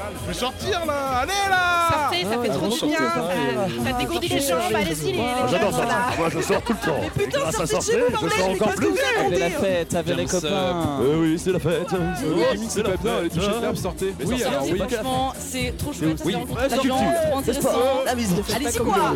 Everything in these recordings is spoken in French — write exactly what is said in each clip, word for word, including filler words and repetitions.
Je vais sortir là. Allez là. Sortez, ça fait trop du bien. Ça dégourdit les jambes, allez-y les jeunes. J'adore ça. Moi je sors tout le temps. Mais putain, grâce à sortez de sortir, chez vous, je sors bordel, encore mais plus. qu'est-ce que vous Avec la fête avec les copains. Euh, oui, c'est la fête. C'est pas bien, allez toucher de l'herbe, sortez. Oui, alors oui. Franchement, c'est trop chouette, Oui, c'est la culture. trop intéressant. Allez-y quoi.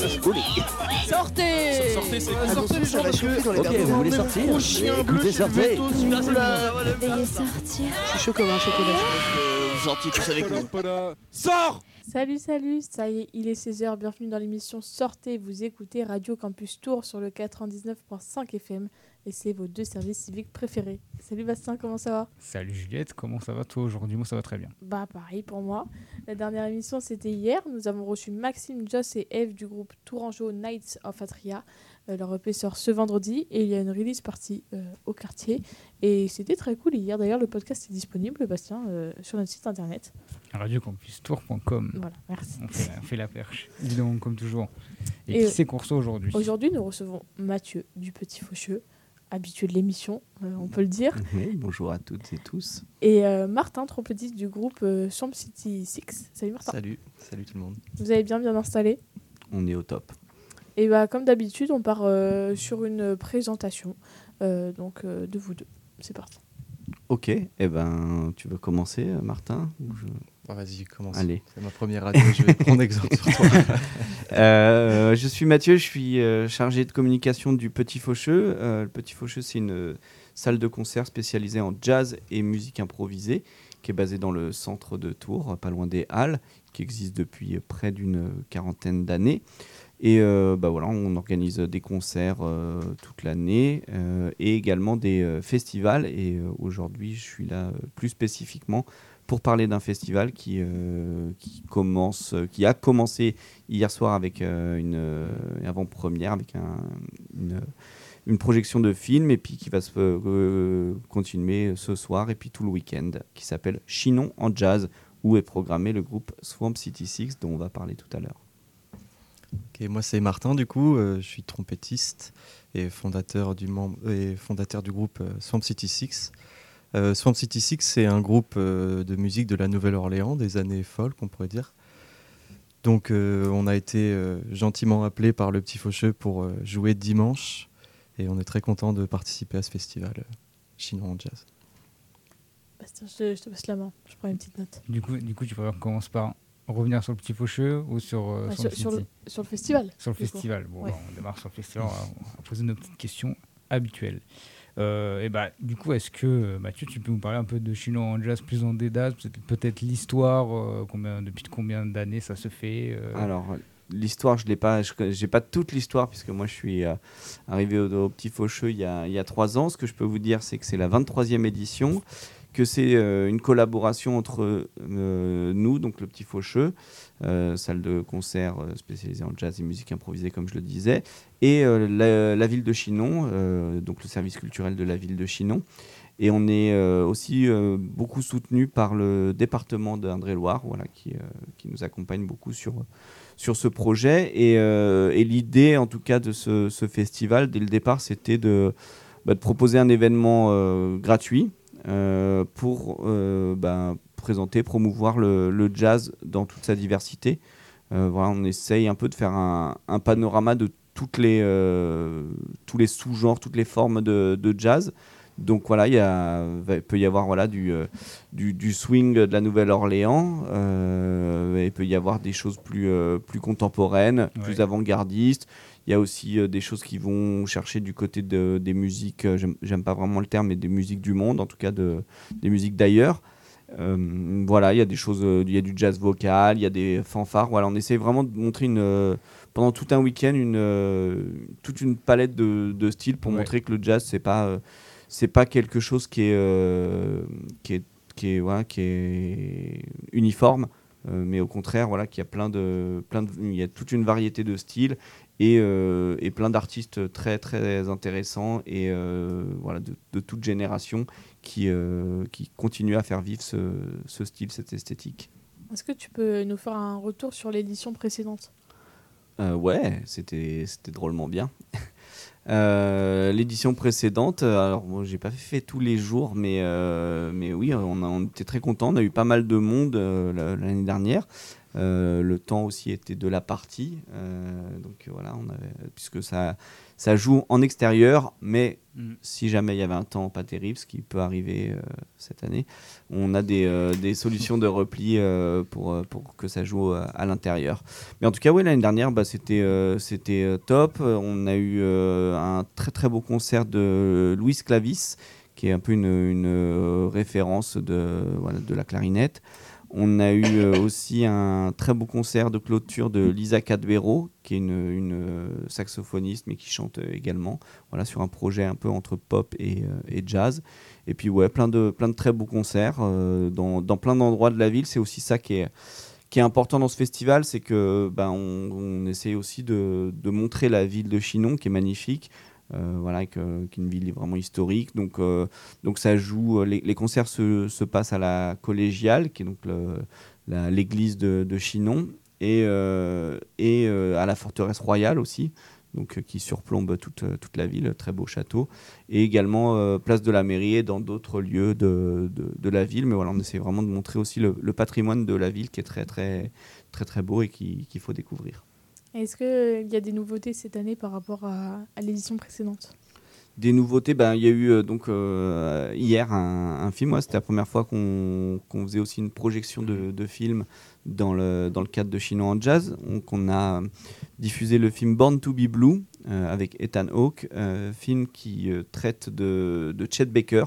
Sortez. Sortez, c'est Sortez les gens parce que... Ok, vous voulez sortir Gros chien bleu, Écoutez, je sortez. vais tous vous là. Veuillez sortir. Je suis chaud comme un chocolat. Vous sortiez tous avec nous. Sors. Salut, salut, ça y est, il est seize heures, bienvenue dans l'émission Sortez, vous écoutez Radio Campus Tours sur le quatre-vingt-dix-neuf virgule cinq F M et c'est vos deux services civiques préférés. Salut Bastien, comment ça va ? Salut Juliette, comment ça va toi aujourd'hui ? Moi ça va très bien. Bah pareil pour moi. La dernière émission c'était hier, nous avons reçu Maxime, Joss et Eve du groupe Tourangeau Nights of Atria. Euh, leur E P sort ce vendredi et il y a une release partie euh, au quartier et c'était très cool hier. D'ailleurs le podcast est disponible Bastien euh, sur notre site internet. radio campus tour point com. Voilà, merci. On fait, on fait la perche, dis donc comme toujours. Et, Et qui c'est qu'on reçoit aujourd'hui ? Aujourd'hui nous recevons Mathieu du Petit Faucheux, habitué de l'émission, euh, on peut le dire. Oui, bonjour à toutes et tous. Et euh, Martin, trompettiste du groupe euh, Swamp City six. Salut Martin. Salut, salut tout le monde. Vous avez bien bien installé. On est au top. Et bah, comme d'habitude, on part euh, sur une présentation euh, donc, euh, de vous deux. C'est parti. Ok, eh ben, tu veux commencer, Martin ou je... Ah, vas-y, commence. Allez. C'est ma première radio, je vais prendre exemple sur toi. euh, je suis Mathieu, je suis euh, chargé de communication du Petit Faucheux. Euh, le Petit Faucheux, c'est une euh, salle de concert spécialisée en jazz et musique improvisée qui est basée dans le centre de Tours, pas loin des Halles, qui existe depuis près d'une quarantaine d'années. Et euh, bah voilà, on organise des concerts euh, toute l'année euh, et également des euh, festivals. Et euh, aujourd'hui, je suis là euh, plus spécifiquement pour parler d'un festival qui, euh, qui, commence, euh, qui a commencé hier soir avec euh, une euh, avant-première, avec un, une, une projection de film, et puis qui va se euh, continuer ce soir et puis tout le week-end, qui s'appelle Chinon en jazz, où est programmé le groupe Swamp City six, dont on va parler tout à l'heure. Okay, moi c'est Martin du coup, euh, je suis trompettiste et fondateur du, membre, et fondateur du groupe euh, Swamp City six. Euh, Swamp City six c'est un groupe euh, de musique de la Nouvelle-Orléans, des années folk on pourrait dire. Donc euh, on a été euh, gentiment appelé par le Petit Faucheux pour euh, jouer dimanche et on est très content de participer à ce festival euh, Chinon en jazz. Bastien, je te, je te passe la main, je prends une petite note. Du coup, du coup tu commences par revenir sur le Petit Faucheux ou sur, euh, Ouais, sur, sur, le sur, le, sur le festival. Sur le du festival. Bon, Ouais. bah, on démarre sur le festival, on va, on va poser nos petites questions habituelles. Euh, et bah, du coup, est-ce que, Mathieu, tu peux nous parler un peu de Chinon en jazz plus en détail, peut-être, peut-être l'histoire, euh, combien, depuis combien d'années ça se fait euh... Alors, l'histoire, je l'ai pas, je n'ai pas toute l'histoire, puisque moi je suis euh, arrivé au, au Petit Faucheux il y a, il y a trois ans. Ce que je peux vous dire, c'est que c'est la vingt-troisième édition, que c'est euh, une collaboration entre euh, nous, donc le Petit Faucheux, euh, salle de concert euh, spécialisée en jazz et musique improvisée, comme je le disais, et euh, la, la ville de Chinon, euh, donc le service culturel de la ville de Chinon. Et on est euh, aussi euh, beaucoup soutenu par le département d'Indre-et-Loire, voilà, qui, euh, qui nous accompagne beaucoup sur, sur ce projet. Et, euh, et l'idée, en tout cas, de ce, ce festival, dès le départ, c'était de, bah, de proposer un événement euh, gratuit euh, pour euh, bah, présenter, promouvoir le, le jazz dans toute sa diversité. Euh, voilà, on essaye un peu de faire un, un panorama de toutes les, euh, tous les sous-genres, toutes les formes de, de jazz. Donc voilà, il y a, il peut y avoir voilà, du, euh, du, du swing de la Nouvelle-Orléans, euh, il peut y avoir des choses plus, euh, plus contemporaines, ouais. plus avant-gardistes. Il y a aussi euh, des choses qui vont chercher du côté de, des musiques, euh, j'aime, j'aime pas vraiment le terme, mais des musiques du monde, en tout cas de, des musiques d'ailleurs. Euh, voilà, il y a des choses, euh, il y a du jazz vocal, il y a des fanfares. Voilà, on essaie vraiment de montrer une, euh, pendant tout un week-end une, euh, toute une palette de, de styles pour ouais. montrer que le jazz, c'est pas... Euh, c'est pas quelque chose qui est, euh, qui est, qui est, ouais, qui est uniforme, euh, mais au contraire, voilà, qu'il y a plein de, plein de, il y a toute une variété de styles et, euh, et plein d'artistes très, très intéressants et euh, voilà, de, de toute génération qui, euh, qui continuent à faire vivre ce, ce style, cette esthétique. Est-ce que tu peux nous faire un retour sur l'édition précédente ? Euh, ouais, c'était, c'était drôlement bien. Euh, l'édition précédente, alors bon, j'ai pas fait tous les jours, mais, euh, mais oui, on, a, on était très contents. On a eu pas mal de monde euh, l'année dernière. Euh, le temps aussi était de la partie, euh, donc voilà, on avait, puisque ça, ça joue en extérieur, mais mm. si jamais il y avait un temps pas terrible, ce qui peut arriver euh, cette année, on a des, euh, des solutions de repli euh, pour, pour que ça joue à, à l'intérieur. Mais en tout cas, oui, l'année dernière, bah, c'était, euh, c'était euh, top. On a eu euh, un très très beau concert de Louis Clavis, qui est un peu une, une euh, référence de, voilà, de la clarinette. On a eu euh, aussi un très beau concert de clôture de Lisa Cadvero, qui est une, une euh, saxophoniste, mais qui chante euh, également, voilà, sur un projet un peu entre pop et, euh, et jazz. Et puis, ouais, plein de, plein de très beaux concerts euh, dans, dans plein d'endroits de la ville. C'est aussi ça qui est, qui est important dans ce festival, c'est que ben, on, on essaie aussi de, de montrer la ville de Chinon, qui est magnifique. Euh, voilà, qui est une ville vraiment historique, donc, euh, donc ça joue, les, les concerts se, se passent à la Collégiale, qui est donc le, la, l'église de, de Chinon, et, euh, et euh, à la forteresse royale aussi, donc, euh, qui surplombe toute, toute la ville, très beau château, et également euh, place de la mairie et dans d'autres lieux de, de, de la ville, mais voilà, on essaie vraiment de montrer aussi le, le patrimoine de la ville qui est très très, très, très beau et qui, qu'il faut découvrir. Est-ce qu'il y a des nouveautés cette année par rapport à, à l'édition précédente ? Des nouveautés, ben, il y a eu euh, donc, euh, hier un, un film. Ouais, c'était la première fois qu'on, qu'on faisait aussi une projection de, de film dans le, dans le cadre de Chinon en Jazz. Donc, on a diffusé le film Born to be Blue euh, avec Ethan Hawke, euh, film qui euh, traite de, de Chet Baker,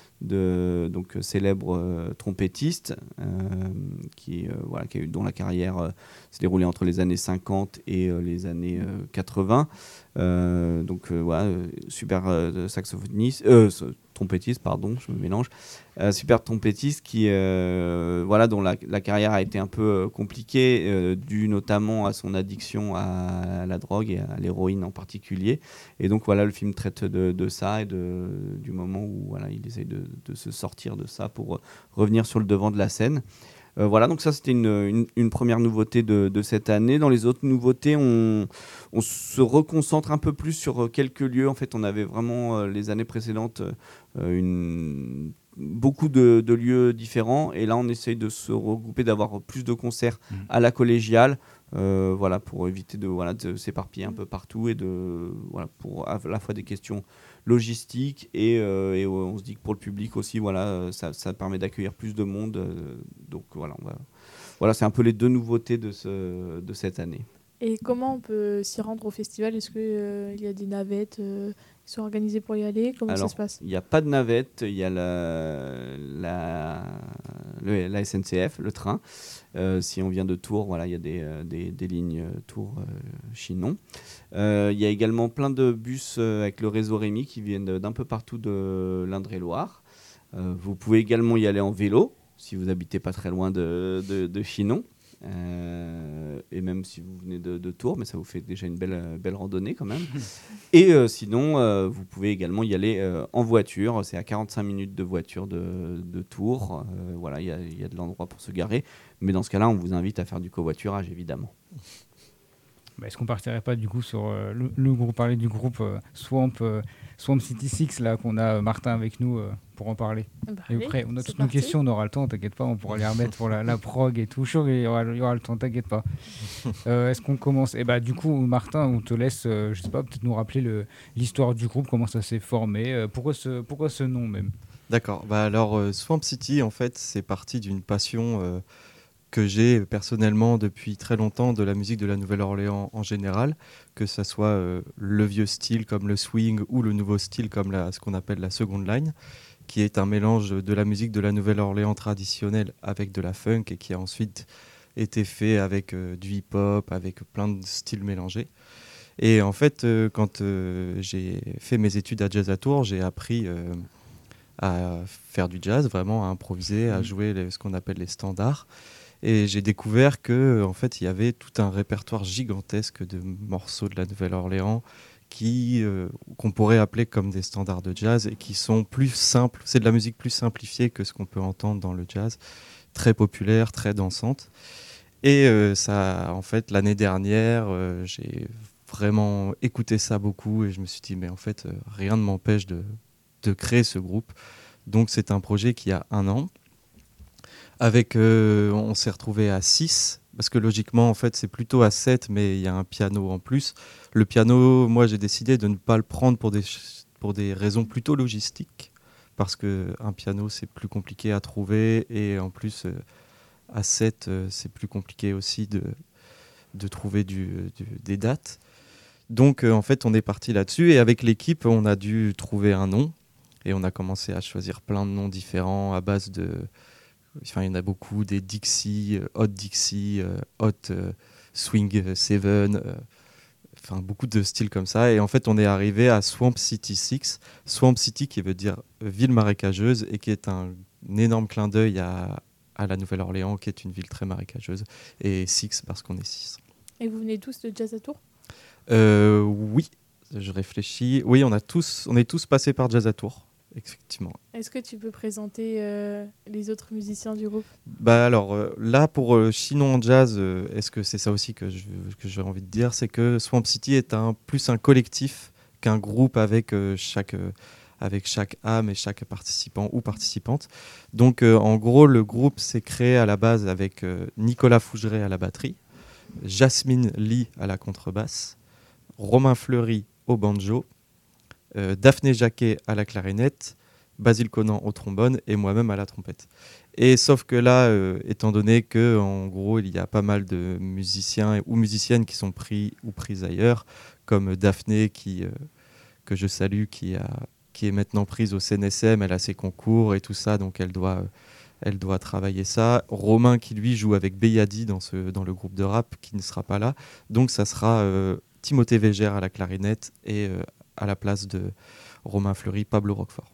de, donc célèbre euh, trompettiste euh, qui, euh, voilà, qui a eu, dont la carrière euh, s'est déroulée entre les années cinquante et euh, les années euh, quatre-vingts. Euh, donc euh, voilà, super euh, saxophoniste, euh, trompettiste, pardon, je me mélange, euh, super trompettiste qui, euh, voilà, dont la, la carrière a été un peu euh, compliquée, euh, due notamment à son addiction à la drogue et à l'héroïne en particulier. Et donc voilà, le film traite de, de ça et de, du moment où voilà, il essaye de, de se sortir de ça pour revenir sur le devant de la scène. Euh, voilà, donc ça c'était une, une, une première nouveauté de, de cette année. Dans les autres nouveautés, on, on se reconcentre un peu plus sur quelques lieux. En fait, on avait vraiment euh, les années précédentes euh, une, beaucoup de, de lieux différents. Et là, on essaye de se regrouper, d'avoir plus de concerts mmh. à la Collégiale, euh, voilà, pour éviter de, voilà, de s'éparpiller un peu partout et de, voilà, pour à la fois des questions logistique et, euh, et on se dit que pour le public aussi, voilà, ça, ça permet d'accueillir plus de monde. Euh, donc voilà, on va, voilà, c'est un peu les deux nouveautés de, ce, de cette année. Et comment on peut s'y rendre au festival ? Est-ce qu'il euh, y a des navettes euh, qui sont organisées pour y aller ? Comment Alors, ça se passe ? Il n'y a pas de navette, il y a la, la, le, la S N C F, le train. Euh, si on vient de Tours, voilà, il y a des, des, des lignes Tours-Chinon. Euh, il y a également plein de bus euh, avec le réseau Rémi qui viennent d'un peu partout de l'Indre-et-Loire. Euh, vous pouvez également y aller en vélo, si vous n'habitez pas très loin de, de, de Chinon. Euh, et même si vous venez de, de Tours, mais ça vous fait déjà une belle, belle randonnée quand même. Et euh, sinon, euh, vous pouvez également y aller euh, en voiture. C'est à quarante-cinq minutes de voiture de, de Tours. Euh, voilà, il y, y a de l'endroit pour se garer. Mais dans ce cas-là, on vous invite à faire du covoiturage, évidemment. Bah, est-ce qu'on partirait pas du coup sur euh, le, le groupe, parler du groupe euh, Swamp, euh, Swamp City Six là qu'on a euh, Martin avec nous euh, pour en parler. Bah, et allez, après, on a toutes parti. nos questions, on aura le temps, t'inquiète pas, on pourra les remettre pour la, la prog et tout. Chaud, il y aura, il y aura le temps, t'inquiète pas. Euh, est-ce qu'on commence ? Et bah du coup, Martin, on te laisse, euh, je sais pas, peut-être nous rappeler le, l'histoire du groupe, comment ça s'est formé, euh, pourquoi ce, pourquoi ce nom même ? D'accord. Bah alors euh, Swamp City, en fait, c'est parti d'une passion. Euh, que j'ai personnellement depuis très longtemps de la musique de la Nouvelle-Orléans en général, que ce soit euh, le vieux style comme le swing ou le nouveau style comme la, ce qu'on appelle la seconde line, qui est un mélange de la musique de la Nouvelle-Orléans traditionnelle avec de la funk et qui a ensuite été fait avec euh, du hip-hop, avec plein de styles mélangés. Et en fait, euh, quand euh, j'ai fait mes études à Jazz à Tours, j'ai appris euh, à faire du jazz, vraiment à improviser, à jouer les, ce qu'on appelle les standards. Et j'ai découvert que, en fait, il y avait tout un répertoire gigantesque de morceaux de la Nouvelle-Orléans qui, euh, qu'on pourrait appeler comme des standards de jazz et qui sont plus simples. C'est de la musique plus simplifiée que ce qu'on peut entendre dans le jazz, très populaire, très dansante. Et euh, ça, en fait, l'année dernière, euh, j'ai vraiment écouté ça beaucoup et je me suis dit, mais en fait, euh, rien ne m'empêche de, de créer ce groupe. Donc, c'est un projet qui a un an. Avec, euh, on s'est retrouvé à six, parce que logiquement, en fait, c'est plutôt à sept, mais il y a un piano en plus. Le piano, moi, j'ai décidé de ne pas le prendre pour des, pour des raisons plutôt logistiques, parce qu'un piano, c'est plus compliqué à trouver, et en plus, euh, à sept, euh, c'est plus compliqué aussi de, de trouver du, du, des dates. Donc, euh, en fait, on est parti là-dessus, et avec l'équipe, on a dû trouver un nom, et on a commencé à choisir plein de noms différents à base de... Enfin, il y en a beaucoup, des Dixie, euh, Hot Dixie, euh, Hot euh, Swing Seven, euh, enfin beaucoup de styles comme ça. Et en fait, on est arrivé à Swamp City six. Swamp City qui veut dire euh, ville marécageuse et qui est un, un énorme clin d'œil à, à la Nouvelle-Orléans, qui est une ville très marécageuse. Et six parce qu'on est six. Et vous venez tous de Jazz à Tours? euh, Oui, je réfléchis. Oui, on, a tous, on est tous passés par Jazz à Tours. Effectivement. Est-ce que tu peux présenter euh, les autres musiciens du groupe? Bah alors euh, là pour euh, Chinon en jazz, euh, est-ce que c'est ça aussi que je que j'ai envie de dire, c'est que Swamp City est un plus un collectif qu'un groupe avec euh, chaque euh, avec chaque âme et chaque participant ou participante. Donc euh, en gros le groupe s'est créé à la base avec euh, Nicolas Fougeret à la batterie, Jasmine Lee à la contrebasse, Romain Fleury au banjo, Euh, Daphné Jacquet à la clarinette, Basile Conan au trombone et moi-même à la trompette. Et sauf que là, euh, étant donné que en gros il y a pas mal de musiciens ou musiciennes qui sont pris ou prises ailleurs, comme Daphné qui, euh, que je salue, qui, a, qui est maintenant prise au C N S M, elle a ses concours et tout ça, donc elle doit, elle doit travailler ça. Romain qui lui joue avec Beyadi dans, ce, dans le groupe de rap, qui ne sera pas là. Donc ça sera euh, Timothée Végère à la clarinette et euh, à la place de Romain Fleury, Pablo Roquefort.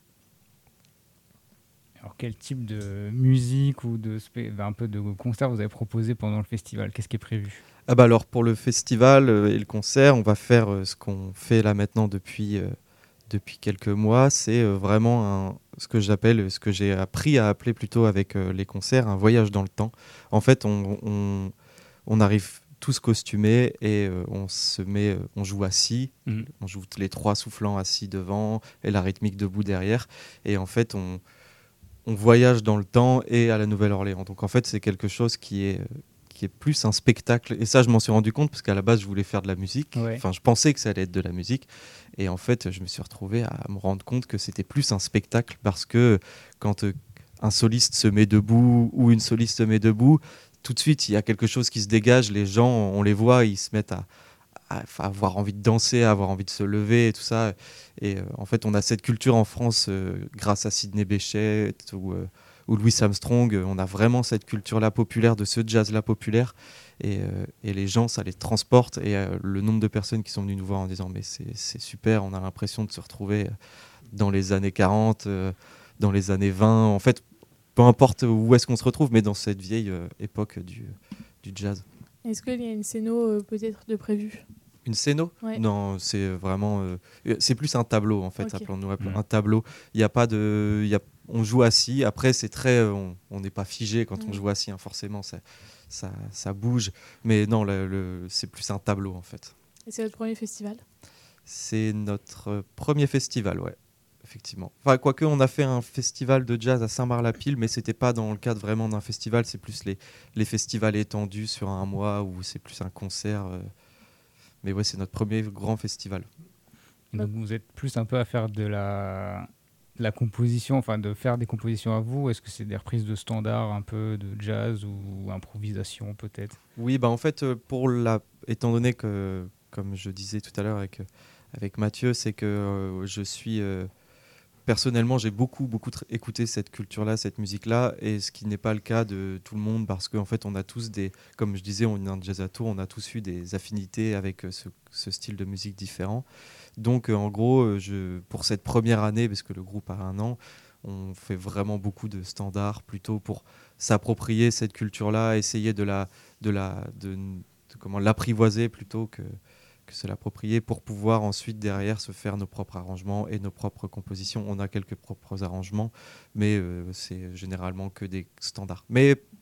Alors quel type de musique ou de spé- un peu de concert vous avez proposé pendant le festival? Qu'est-ce qui est prévu? Ah bah alors pour le festival euh, et le concert, on va faire euh, ce qu'on fait là maintenant depuis, euh, depuis quelques mois. C'est euh, vraiment un, ce que j'appelle, ce que j'ai appris à appeler plutôt avec euh, les concerts, un voyage dans le temps. En fait, on, on, on arrive tous costumés et euh, on se met, euh, on joue assis, mmh. on joue les trois soufflants assis devant et la rythmique debout derrière. Et en fait, on, on voyage dans le temps et à la Nouvelle-Orléans. Donc en fait, c'est quelque chose qui est, qui est plus un spectacle. Et ça, je m'en suis rendu compte parce qu'à la base, je voulais faire de la musique. Ouais. Enfin, je pensais que ça allait être de la musique. Et en fait, je me suis retrouvé à me rendre compte que c'était plus un spectacle parce que quand euh, un soliste se met debout ou une soliste se met debout, tout de suite, il y a quelque chose qui se dégage. Les gens, on les voit, ils se mettent à, à, à avoir envie de danser, à avoir envie de se lever et tout ça. Et euh, en fait, on a cette culture en France euh, grâce à Sidney Bechet ou, euh, ou Louis Armstrong. On a vraiment cette culture-là populaire, de ce jazz-là populaire. Et, euh, et les gens, ça les transporte. Et euh, le nombre de personnes qui sont venues nous voir en disant « mais c'est, c'est super, on a l'impression de se retrouver dans les années quarante, euh, dans les années vingt. » En fait, peu importe où est-ce qu'on se retrouve, mais dans cette vieille euh, époque du, du jazz. Est-ce qu'il y a une scéno euh, peut-être de prévu? Une scéno? Ouais. Non, c'est vraiment... Euh, c'est plus un tableau, en fait, okay. Appelons-nous mmh. un tableau. Il y a pas de... Y a, on joue assis. Après, c'est très... On n'est pas figé quand mmh. on joue assis, hein, forcément, ça, ça, ça bouge. Mais non, le, le, c'est plus un tableau, en fait. Et c'est votre premier festival? C'est notre premier festival, ouais. Effectivement. Enfin, quoique, on a fait un festival de jazz à Saint-Marc-la-Pile, mais c'était pas dans le cadre vraiment d'un festival, c'est plus les, les festivals étendus sur un mois où c'est plus un concert. Euh... Mais ouais, c'est notre premier grand festival. Donc vous êtes plus un peu à faire de la, de la composition, enfin de faire des compositions à vous. Est-ce que c'est des reprises de standards un peu de jazz ou improvisation peut-être? Oui, bah en fait, pour la... étant donné que, comme je disais tout à l'heure avec, avec Mathieu, c'est que euh, je suis... Euh... Personnellement, j'ai beaucoup, beaucoup tr- écouté cette culture-là, cette musique-là, et ce qui n'est pas le cas de tout le monde, parce qu'en fait, on a tous des, comme je disais, on est un jazz à Tours, on a tous eu des affinités avec ce, ce style de musique différent. Donc, euh, en gros, je, pour cette première année, parce que le groupe a un an, on fait vraiment beaucoup de standards, plutôt pour s'approprier cette culture-là, essayer de la, de la, de, de comment l'apprivoiser plutôt que que se l'approprier pour pouvoir ensuite derrière se faire nos propres arrangements et nos propres compositions. On a quelques propres arrangements, mais euh, c'est généralement que des standards. Mais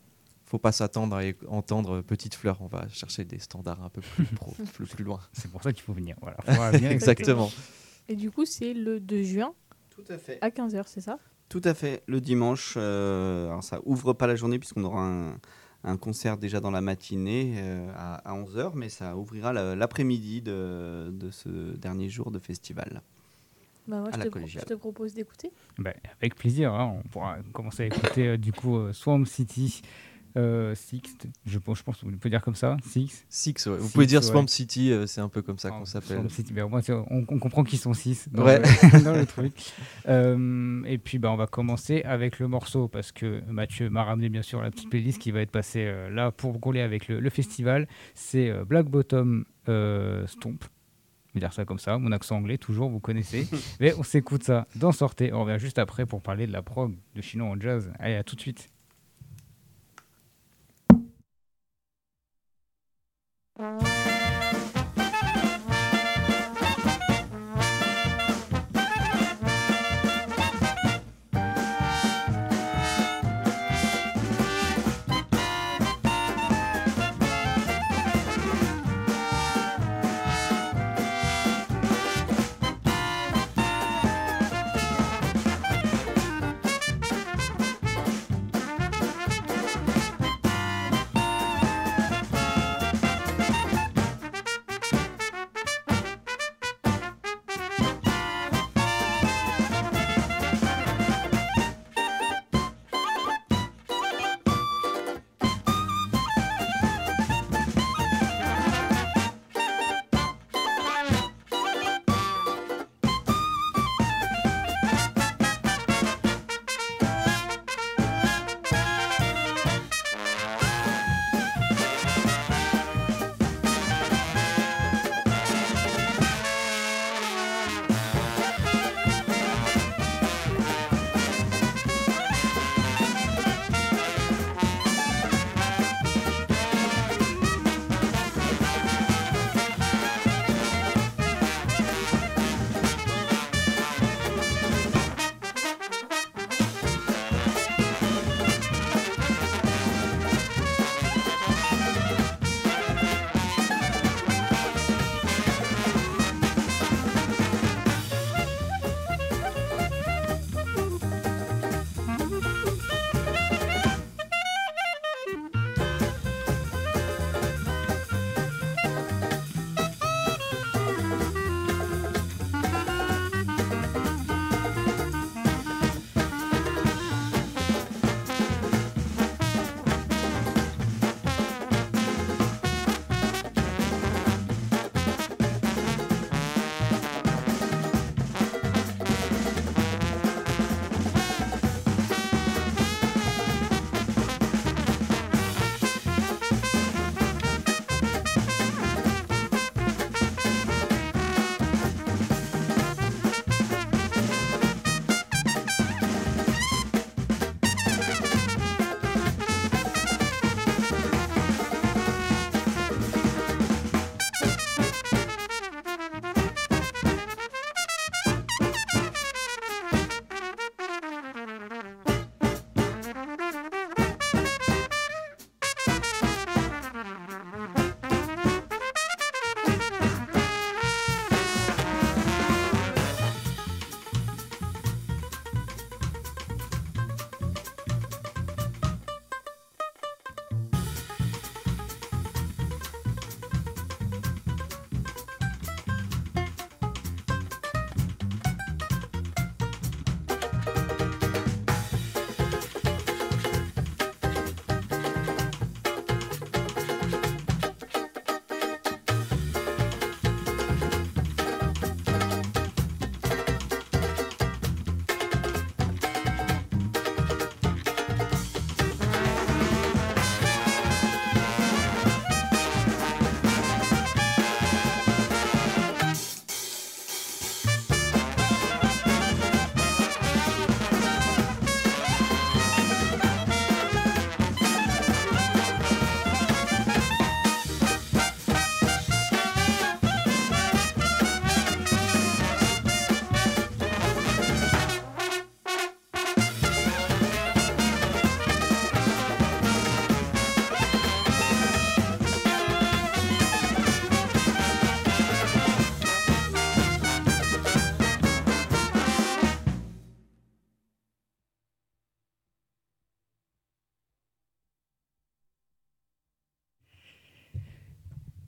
faut pas s'attendre à é- entendre Petite Fleur. On va chercher des standards un peu plus pro, plus, plus loin. C'est pour ça qu'il faut venir. Voilà. Faudra venir écouter. Exactement. Et du coup, c'est le deux juin Tout à fait. à quinze heures, c'est ça? Tout à fait, le dimanche. euh, alors ça ouvre pas la journée puisqu'on aura un, un concert déjà dans la matinée euh, à, à onze heures, mais ça ouvrira la- l'après-midi de, de ce dernier jour de festival. Bah, moi, À je la te, pro- collégiale. je te propose d'écouter. Ben, avec plaisir, hein, on pourra commencer à écouter euh, du coup euh, Swamp City euh, Sixth, je, pense- je pense qu'on peut dire comme ça, Six. Six, ouais. Vous Six, pouvez dire ouais. Swamp City, euh, c'est un peu comme ça qu'on Ah, s'appelle. Swamp City, ben, au moins, c'est- on, on comprend qu'ils sont six dans, Ouais. le, dans le truc. Euh, et puis ben, on va commencer avec le morceau parce que Mathieu m'a ramené bien sûr la petite playlist qui va être passée euh, là pour coller avec le, le festival. C'est euh, Black Bottom euh, Stomp. Je vais dire ça comme ça, mon accent anglais toujours, vous connaissez. Mais on s'écoute ça dans Sortez. On revient juste après pour parler de la prog de Chino en jazz. Allez, à tout de suite. Thank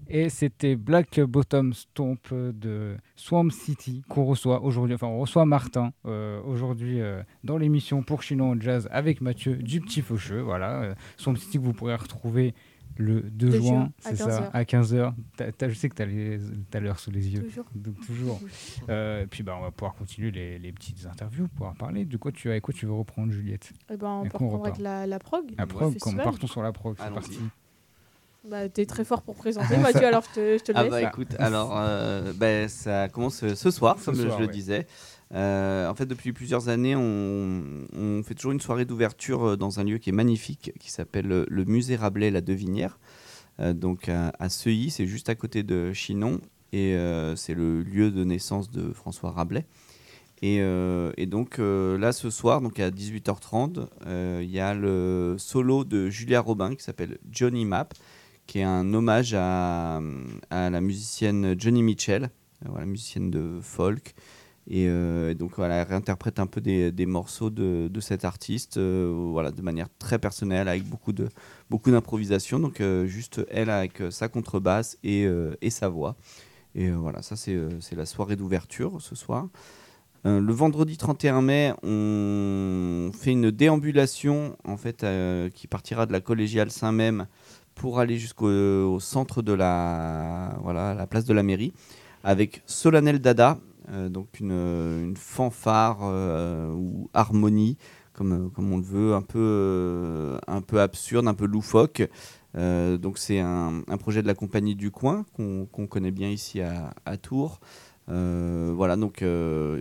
Et c'était Black Bottom Stomp de Swamp City qu'on reçoit aujourd'hui. Enfin, on reçoit Martin euh, aujourd'hui euh, dans l'émission Pour Chinon en Jazz avec Mathieu du Petit Faucheux. Voilà, euh, Swamp City que vous pourrez retrouver le deux deux juin, juin, c'est à ça, quinze heures. à quinze heures. T'as, t'as, je sais que tu as l'heure sous les yeux. Toujours. Donc, toujours. Euh, et puis bah, on va pouvoir continuer les, les petites interviews, pouvoir parler. De quoi tu, avec quoi tu veux reprendre, Juliette? Eh ben, on Et peut qu'on reprendre avec repart. la, la prog. La le prog, comme festival. partons sur la prog, c'est Allons-y. parti. Bah, t'es très fort pour présenter, Mathieu, alors je te, je te le Ah laisse. bah écoute, alors euh, bah, ça commence euh, ce soir, Ce comme soir, je le ouais. disais. Euh, en fait, depuis plusieurs années, on, on fait toujours une soirée d'ouverture euh, dans un lieu qui est magnifique, qui s'appelle euh, le musée Rabelais La Devinière. Euh, donc à, à Seuilly, c'est juste à côté de Chinon, et euh, c'est le lieu de naissance de François Rabelais. Et, euh, et donc euh, là, ce soir, donc à dix-huit heures trente, euh, il y a le solo de Julia Robin qui s'appelle Johnny Map, qui est un hommage à, à la musicienne Johnny Mitchell, euh, voilà, musicienne de folk. Et, euh, et donc voilà, elle réinterprète un peu des, des morceaux de, de cet artiste, euh, voilà, de manière très personnelle, avec beaucoup, de, beaucoup d'improvisation. Donc euh, juste elle avec sa contrebasse et, euh, et sa voix. Et euh, voilà, ça c'est, euh, c'est la soirée d'ouverture ce soir. Euh, le vendredi trente et un mai, on fait une déambulation en fait, euh, qui partira de la collégiale Saint-Même pour aller jusqu'au au centre de la, voilà, la place de la mairie, avec Solennel Dada, euh, donc une, une fanfare euh, ou harmonie, comme, comme on le veut, un peu, euh, un peu absurde, un peu loufoque. Euh, donc c'est un, un projet de la Compagnie du Coin, qu'on, qu'on connaît bien ici à, à Tours. Euh, voilà, donc euh,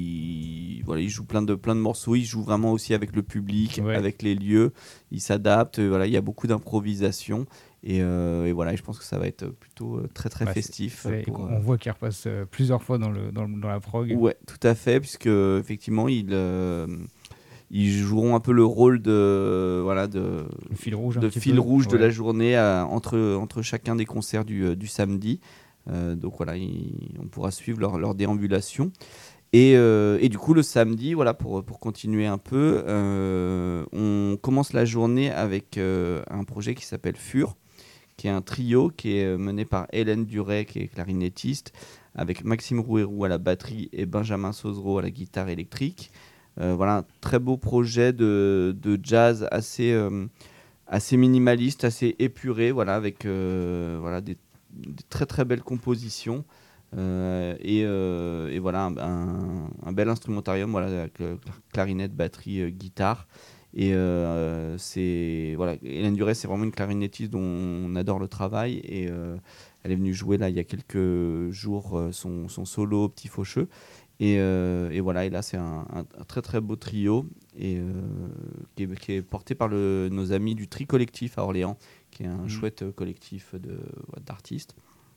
si, voilà, il joue plein de, plein de morceaux, il joue vraiment aussi avec le public, Ouais. avec les lieux, il s'adapte, euh, voilà, il y a beaucoup d'improvisation et, euh, et voilà, et je pense que ça va être plutôt euh, très très Bah, c'est- festif. c'est- pour, on voit qu'il repasse euh, plusieurs fois dans, le, dans, le- dans la prog. Ouais, tout à fait, puisque effectivement, ils, euh, ils joueront un peu le rôle de, voilà, de, Le fil rouge, un de petit fil peu. rouge de Ouais. la journée à- entre, entre chacun des concerts du, euh, du samedi. Euh, donc voilà, il- on pourra suivre leur, leur déambulation. Et, euh, et du coup, le samedi, voilà, pour, pour continuer un peu, euh, on commence la journée avec euh, un projet qui s'appelle Fur, qui est un trio qui est mené par Hélène Duret, qui est clarinettiste, avec Maxime Rouérou à la batterie et Benjamin Sauzereau à la guitare électrique. Euh, voilà, un très beau projet de, de jazz assez, euh, assez minimaliste, assez épuré, voilà, avec euh, voilà, des, des très très belles compositions. Euh, et, euh, et voilà, un, un, un bel instrumentarium, voilà, avec euh, clarinette, batterie, euh, guitare. Et euh, c'est voilà, Hélène Duret, c'est vraiment une clarinettiste dont on adore le travail, et euh, elle est venue jouer là il y a quelques jours euh, son, son solo au Petit Faucheux, et, euh, et voilà, et là c'est un, un, un très très beau trio, et euh, qui, est, qui est porté par le, nos amis du Tri Collectif à Orléans, qui est un Mmh. chouette collectif de, ouais, d'artistes.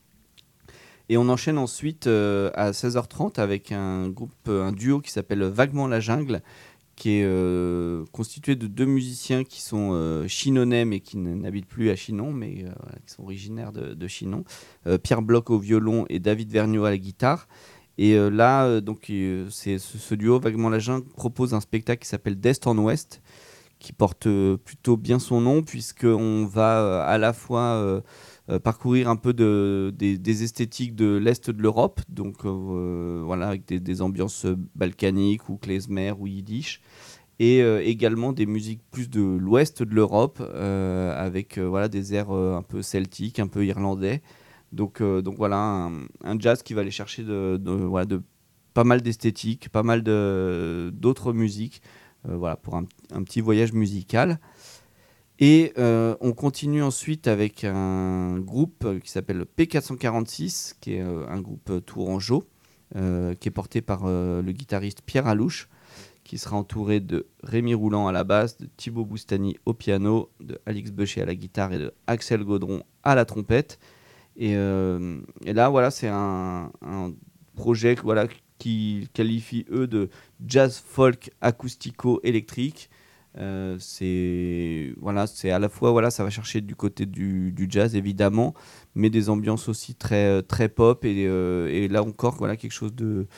Et on enchaîne ensuite euh, à seize heures trente avec un groupe, un duo qui s'appelle Vaguement la Jungle, qui est euh, constitué de deux musiciens qui sont euh, chinonnais mais qui n'habitent plus à Chinon, mais euh, voilà, qui sont originaires de, de Chinon. Euh, Pierre Bloch au violon et David Vergniaud à la guitare. Et euh, là, euh, donc, euh, c'est, ce, ce duo Vaguement la Jungle propose un spectacle qui s'appelle d'Est en Ouest, qui porte euh, plutôt bien son nom, puisqu'on va euh, à la fois euh, euh, parcourir un peu de, des, des esthétiques de l'Est de l'Europe, donc euh, voilà, avec des, des ambiances balkaniques ou klezmer ou yiddish, et euh, également des musiques plus de l'Ouest de l'Europe, euh, avec euh, voilà, des airs euh, un peu celtiques, un peu irlandais. Donc, euh, donc voilà, un, un jazz qui va aller chercher de, de, voilà, de pas mal d'esthétiques, pas mal de, d'autres musiques, euh, voilà, pour un, un petit voyage musical. Et euh, on continue ensuite avec un groupe qui s'appelle P quatre cent quarante-six, qui est euh, un groupe euh, tourangeau, euh, qui est porté par euh, le guitariste Pierre Alouche, qui sera entouré de Rémi Roulant à la basse, de Thibaut Boustany au piano, de Alix Beuchet à la guitare et de Axel Gaudron à la trompette. Et, euh, et là, voilà, c'est un, un projet, voilà, qui qualifie eux de jazz folk acoustico-électrique. Euh, c'est voilà, c'est à la fois, voilà, ça va chercher du côté du, du jazz évidemment, mais des ambiances aussi très très pop, et, euh, et là encore, voilà, quelque chose de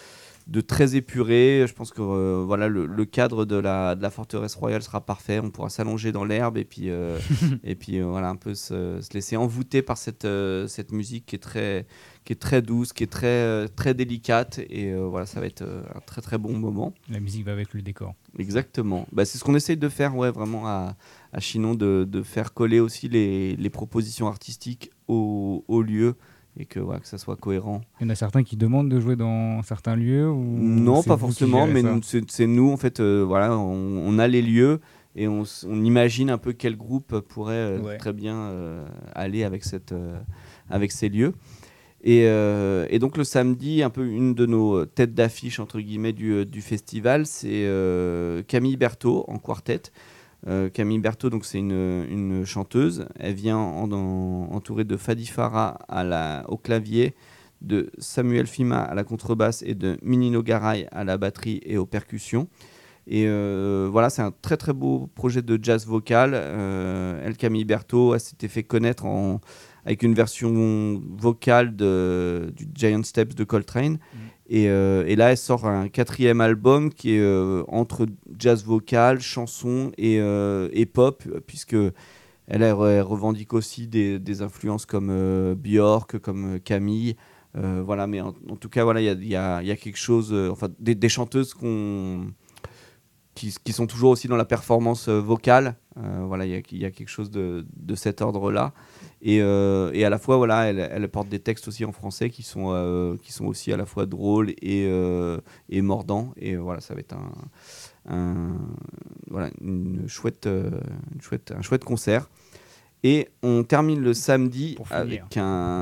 de très épuré. Je pense que euh, voilà, le, le cadre de la, de la forteresse royale sera parfait. On pourra s'allonger dans l'herbe et puis, euh, et puis euh, voilà, un peu se, se laisser envoûter par cette, euh, cette musique qui est très, qui est très douce, qui est très, euh, très délicate. Et euh, voilà, ça va être euh, un très très bon moment. La musique va avec le décor. Exactement. Bah, c'est ce qu'on essaye de faire, ouais, vraiment à, à Chinon, de, de faire coller aussi les, les propositions artistiques au, au lieu. Et que, ouais, que ça soit cohérent. Il y en a certains qui demandent de jouer dans certains lieux ou Non, c'est pas vous qui forcément, gérez mais ça nous, c'est, c'est nous, en fait, euh, voilà, on, on a les lieux et on, s- on imagine un peu quel groupe pourrait euh, Ouais. très bien euh, aller avec, cette, euh, avec ces lieux. Et, euh, et donc le samedi, un peu une de nos têtes d'affiche entre guillemets du, du festival, c'est euh, Camille Berthaud en quartet. Euh, Camille Berthaud, donc c'est une, une chanteuse. Elle vient en, en- entourée de Fadi Farah à la, au clavier, de Samuel Fima à la contrebasse et de Minino Garay à la batterie et aux percussions. Et euh, voilà, c'est un très très beau projet de jazz vocal. Euh, elle, Camille Berthaud, elle s'était fait connaître en, avec une version vocale de, du Giant Steps de Coltrane. Mmh. Et, euh, et là, elle sort un quatrième album qui est euh, entre jazz vocal, chanson et, euh, et pop, puisque elle, elle revendique aussi des, des influences comme euh, Björk, comme Camille. Euh, voilà, mais en, en tout cas, voilà, il y a, y a, y a quelque chose, euh, enfin, des, des chanteuses qu'on, qui, qui sont toujours aussi dans la performance euh, vocale. Euh, voilà, il y a, y a quelque chose de, de cet ordre-là. Et, euh, et à la fois, voilà, elle, elle porte des textes aussi en français qui sont, euh, qui sont aussi à la fois drôles et, euh, et mordants. Et euh, voilà, ça va être un, un, voilà, une chouette, euh, une chouette, un chouette concert. Et on termine le samedi avec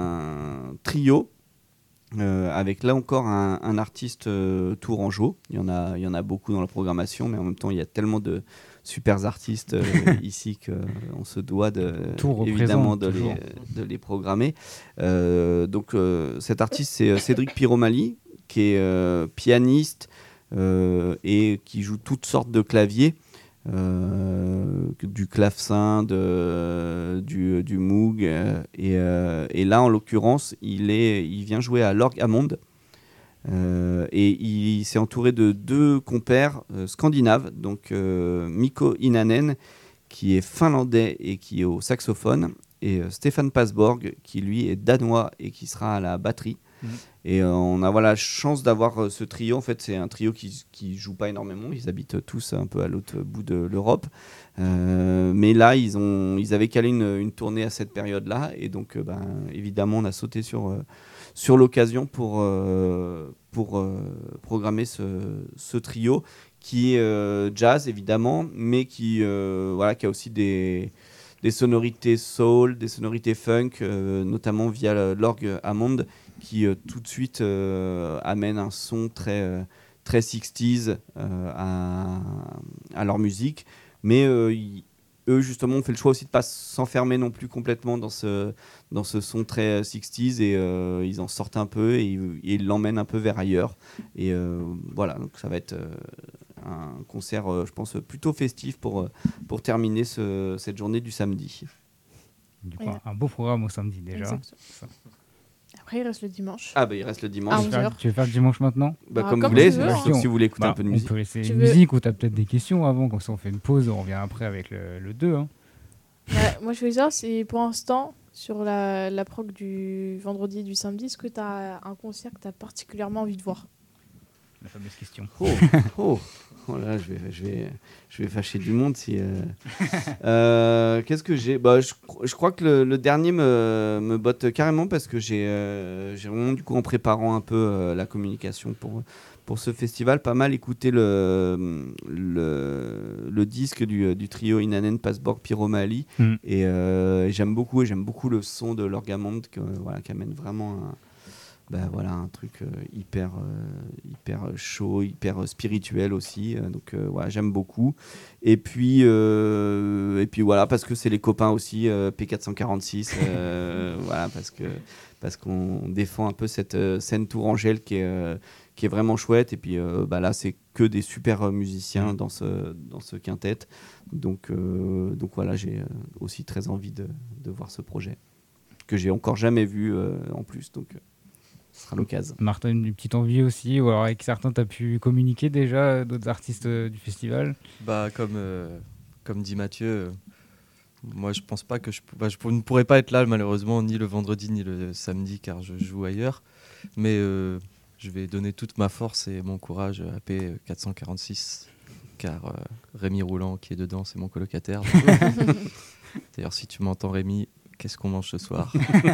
un trio. Euh, avec là encore un, un artiste euh, tourangeau. Il y en a, il y en a beaucoup dans la programmation, mais en même temps, il y a tellement de super artistes euh, ici qu'on se doit de, évidemment de les, de les programmer. Euh, donc, euh, cet artiste, c'est Cédric Piromali, qui est euh, pianiste euh, et qui joue toutes sortes de claviers. Euh, du clavecin, de, du, du moog euh, et, euh, et là en l'occurrence il, est, il vient jouer à l'orgue Hammond euh, et il s'est entouré de deux compères euh, scandinaves, donc euh, Mikko Inanen qui est finlandais et qui est au saxophone et euh, Stéphane Pasborg qui lui est danois et qui sera à la batterie. Mmh. Et euh, on a voilà, la chance d'avoir euh, ce trio. En fait, c'est un trio qui ne joue pas énormément. Ils habitent tous un peu à l'autre bout de l'Europe. Euh, mais là, ils, ont, ils avaient calé une, une tournée à cette période-là. Et donc, euh, ben, évidemment, on a sauté sur, euh, sur l'occasion pour, euh, pour euh, programmer ce, ce trio qui est euh, jazz, évidemment, mais qui, euh, voilà, qui a aussi des... des sonorités soul, des sonorités funk, euh, notamment via l'orgue Hammond, qui euh, tout de suite euh, amène un son très, euh, très sixties euh, à, à leur musique. Mais euh, y, eux, justement, ont fait le choix aussi de ne pas s'enfermer non plus complètement dans ce, dans ce son très sixties et euh, ils en sortent un peu et, et ils l'emmènent un peu vers ailleurs. Et euh, voilà, donc ça va être euh, un concert, euh, je pense, plutôt festif pour, pour terminer ce, cette journée du samedi. Du coup, un beau programme au samedi déjà. Après, il reste le dimanche. Ah, bah il reste le dimanche. À tu, veux faire, tu veux faire le dimanche maintenant bah, ah, Comme, comme vous voulez, veux, hein. Si vous voulez écouter bah, un peu de musique. On peut laisser tu une veux... musique ou tu as peut-être des questions avant, comme ça on fait une pause, on revient après avec le, le deux. Hein. Ouais, moi, je voulais dire, c'est pour l'instant, sur la, la prog du vendredi et du samedi, est-ce que tu as un concert que tu as particulièrement envie de voir? La fameuse question. Oh, oh. Oh là, je vais, je vais, je vais fâcher du monde si. Euh... euh, qu'est-ce que j'ai bah, je, je crois que le, le dernier me, me botte carrément parce que j'ai, euh, j'ai vraiment du coup en préparant un peu euh, la communication pour pour ce festival, pas mal écouté le le, le disque du, du trio Inanen, Pasborg, Piromali mm. et, euh, et j'aime beaucoup et j'aime beaucoup le son de l'orgue Hammond que voilà qui amène vraiment un Bah, voilà, un truc euh, hyper, euh, hyper chaud, hyper spirituel aussi. Euh, donc euh, voilà, j'aime beaucoup. Et puis, euh, et puis voilà, parce que c'est les copains aussi, euh, P quatre cent quarante-six. Euh, voilà, parce, que, parce qu'on défend un peu cette euh, scène tourangelle qui est, euh, qui est vraiment chouette. Et puis euh, bah, là, c'est que des super musiciens dans ce, dans ce quintet. Donc, euh, donc voilà, j'ai aussi très envie de, de voir ce projet que j'ai encore jamais vu euh, en plus. Donc, ce sera l'occasion. Martin, une petite envie aussi, ou alors avec certains, tu as pu communiquer déjà, euh, d'autres artistes euh, du festival? Bah, comme, euh, comme dit Mathieu, euh, moi je pense pas que je, bah, je pour- ne pourrais pas être là malheureusement ni le vendredi ni le samedi car je joue ailleurs. Mais euh, je vais donner toute ma force et mon courage à P quatre cent quarante-six car euh, Rémi Roulant qui est dedans c'est mon colocataire. D'ailleurs si tu m'entends Rémi, qu'est-ce qu'on mange ce soir?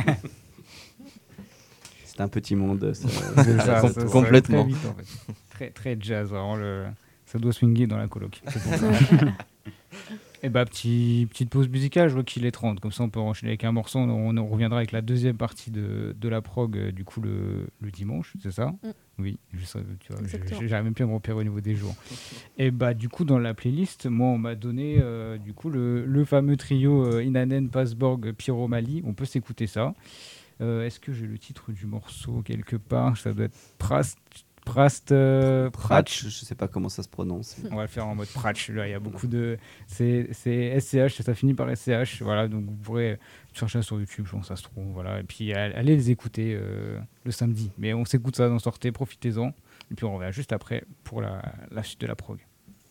C'est un petit monde. ça- C'est ça, Com- ça- ça va complètement. Très, vite, en fait. très, très jazz, vraiment. Le... Ça doit swinguer dans la coloc. C'est pour ça. Et bah, petit, petite pause musicale, je vois qu'il est trente. Comme ça, on peut enchaîner avec un morceau. On, on reviendra avec la deuxième partie de, de la prog, euh, du coup, le, le dimanche, c'est ça? Mm. Oui, je sais, tu vois, Exactement. je- j'arrive même plus à me repérer au niveau des jours. Et bah, du coup, dans la playlist, moi, on m'a donné euh, du coup, le, le fameux trio euh, Inanen, Passborg, Pyro Mali. On peut s'écouter ça. Euh, Est-ce que j'ai le titre du morceau quelque part? Ça doit être Prast. Prast. euh, Pratch, je sais pas comment ça se prononce. On va le faire en mode Pratch. Là, il y a beaucoup de. C'est c'est S C H, ça finit par S C H. Voilà, donc vous pourrez chercher ça sur YouTube, je pense que ça se trouve. Voilà, et puis all- allez les écouter euh, le samedi. Mais on s'écoute ça dans Sortez, profitez-en. Et puis on revient juste après pour la, la suite de la prog.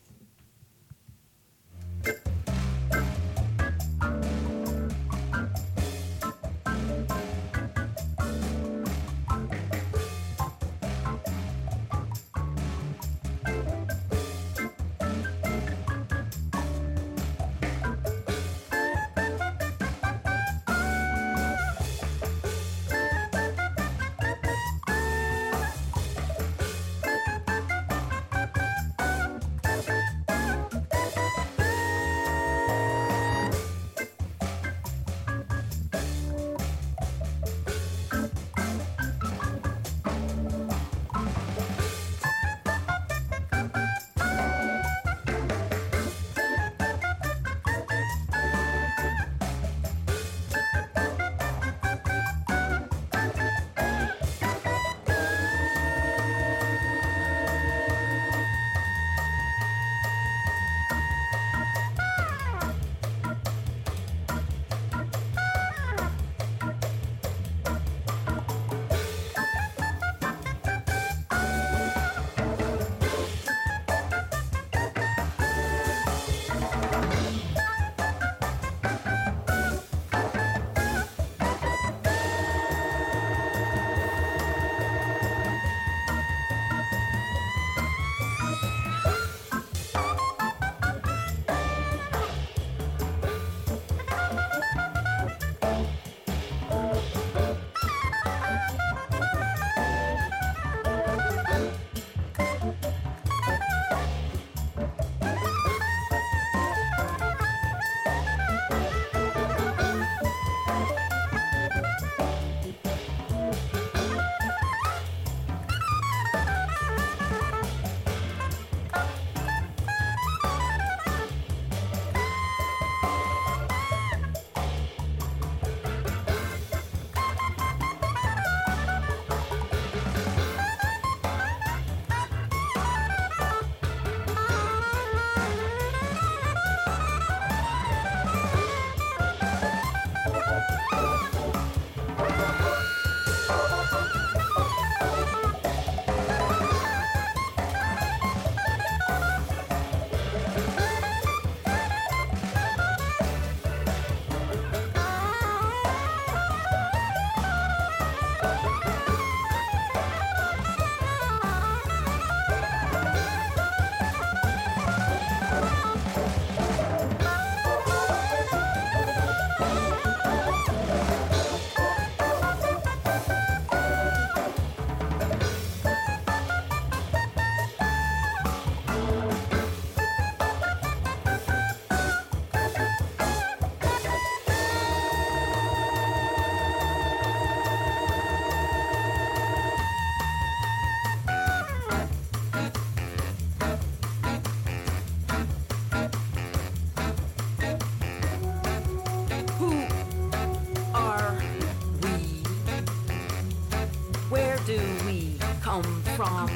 from?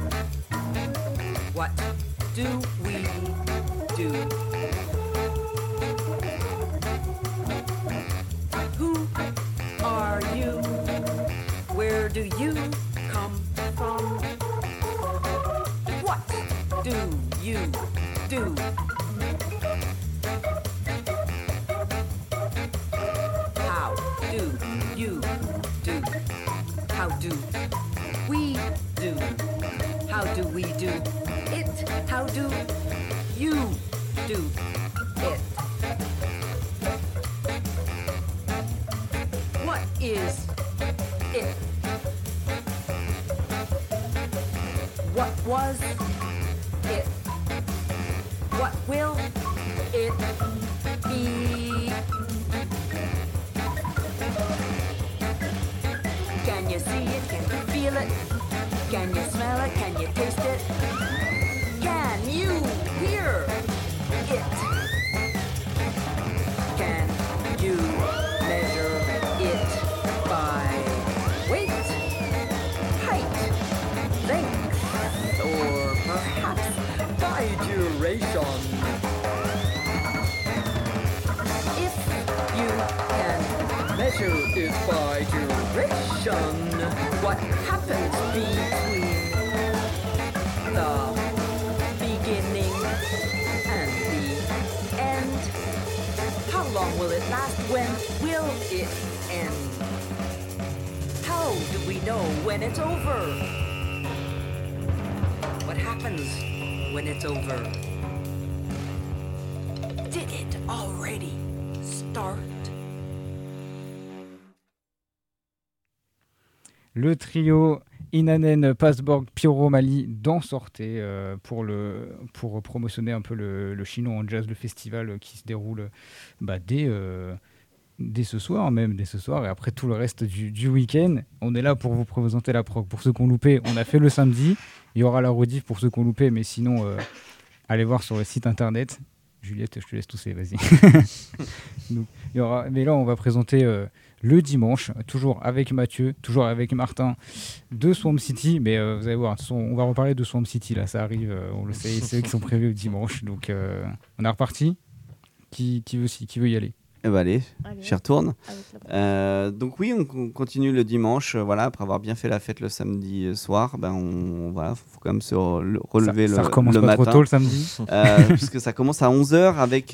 What do we do? Who are you? Where do you come from? What do you do? How do you do? How do we do? How do we do it? How do you do it? What is it? What was it? What will it be? Can you see it? Can you feel it? Can you smell it? Can you taste it? Can you hear it? Can you measure it by weight, height, length, or perhaps by duration? If you can measure it by duration, what happens between the beginning and the end? How long will it last? When will it end? How do we know when it's over? What happens when it's over? Did it already start? Le trio Inanen, Passborg, Pyro Mali d'en sortait euh, pour, le, pour promotionner un peu le, le Chinon en Jazz, le festival qui se déroule bah, dès, euh, dès ce soir, même dès ce soir, et après tout le reste du, du week-end. On est là pour vous présenter la prog. Pour ceux qui ont loupé, on a fait le samedi. Il y aura la rediff pour ceux qui ont loupé, mais sinon, euh, allez voir sur le site internet. Juliette, je te laisse tousser, vas-y. Donc, il y aura, mais là, on va présenter euh, le dimanche, toujours avec Mathieu, toujours avec Martin, de Swamp City. Mais euh, vous allez voir, son, on va reparler de Swamp City, là, ça arrive, euh, on le sait, c'est eux qui sont prévus le dimanche. Donc, euh, on est reparti. Qui, qui, veut, qui veut y aller? Eh ben allez, Allez, j'y retourne. avec la- Euh, donc oui, on, on continue le dimanche. euh, voilà, après avoir bien fait la fête le samedi euh, soir, ben on voilà, faut quand même se re- relever ça, le, ça recommence le pas matin. trop tôt le samedi. Euh, puisque ça commence à onze heures avec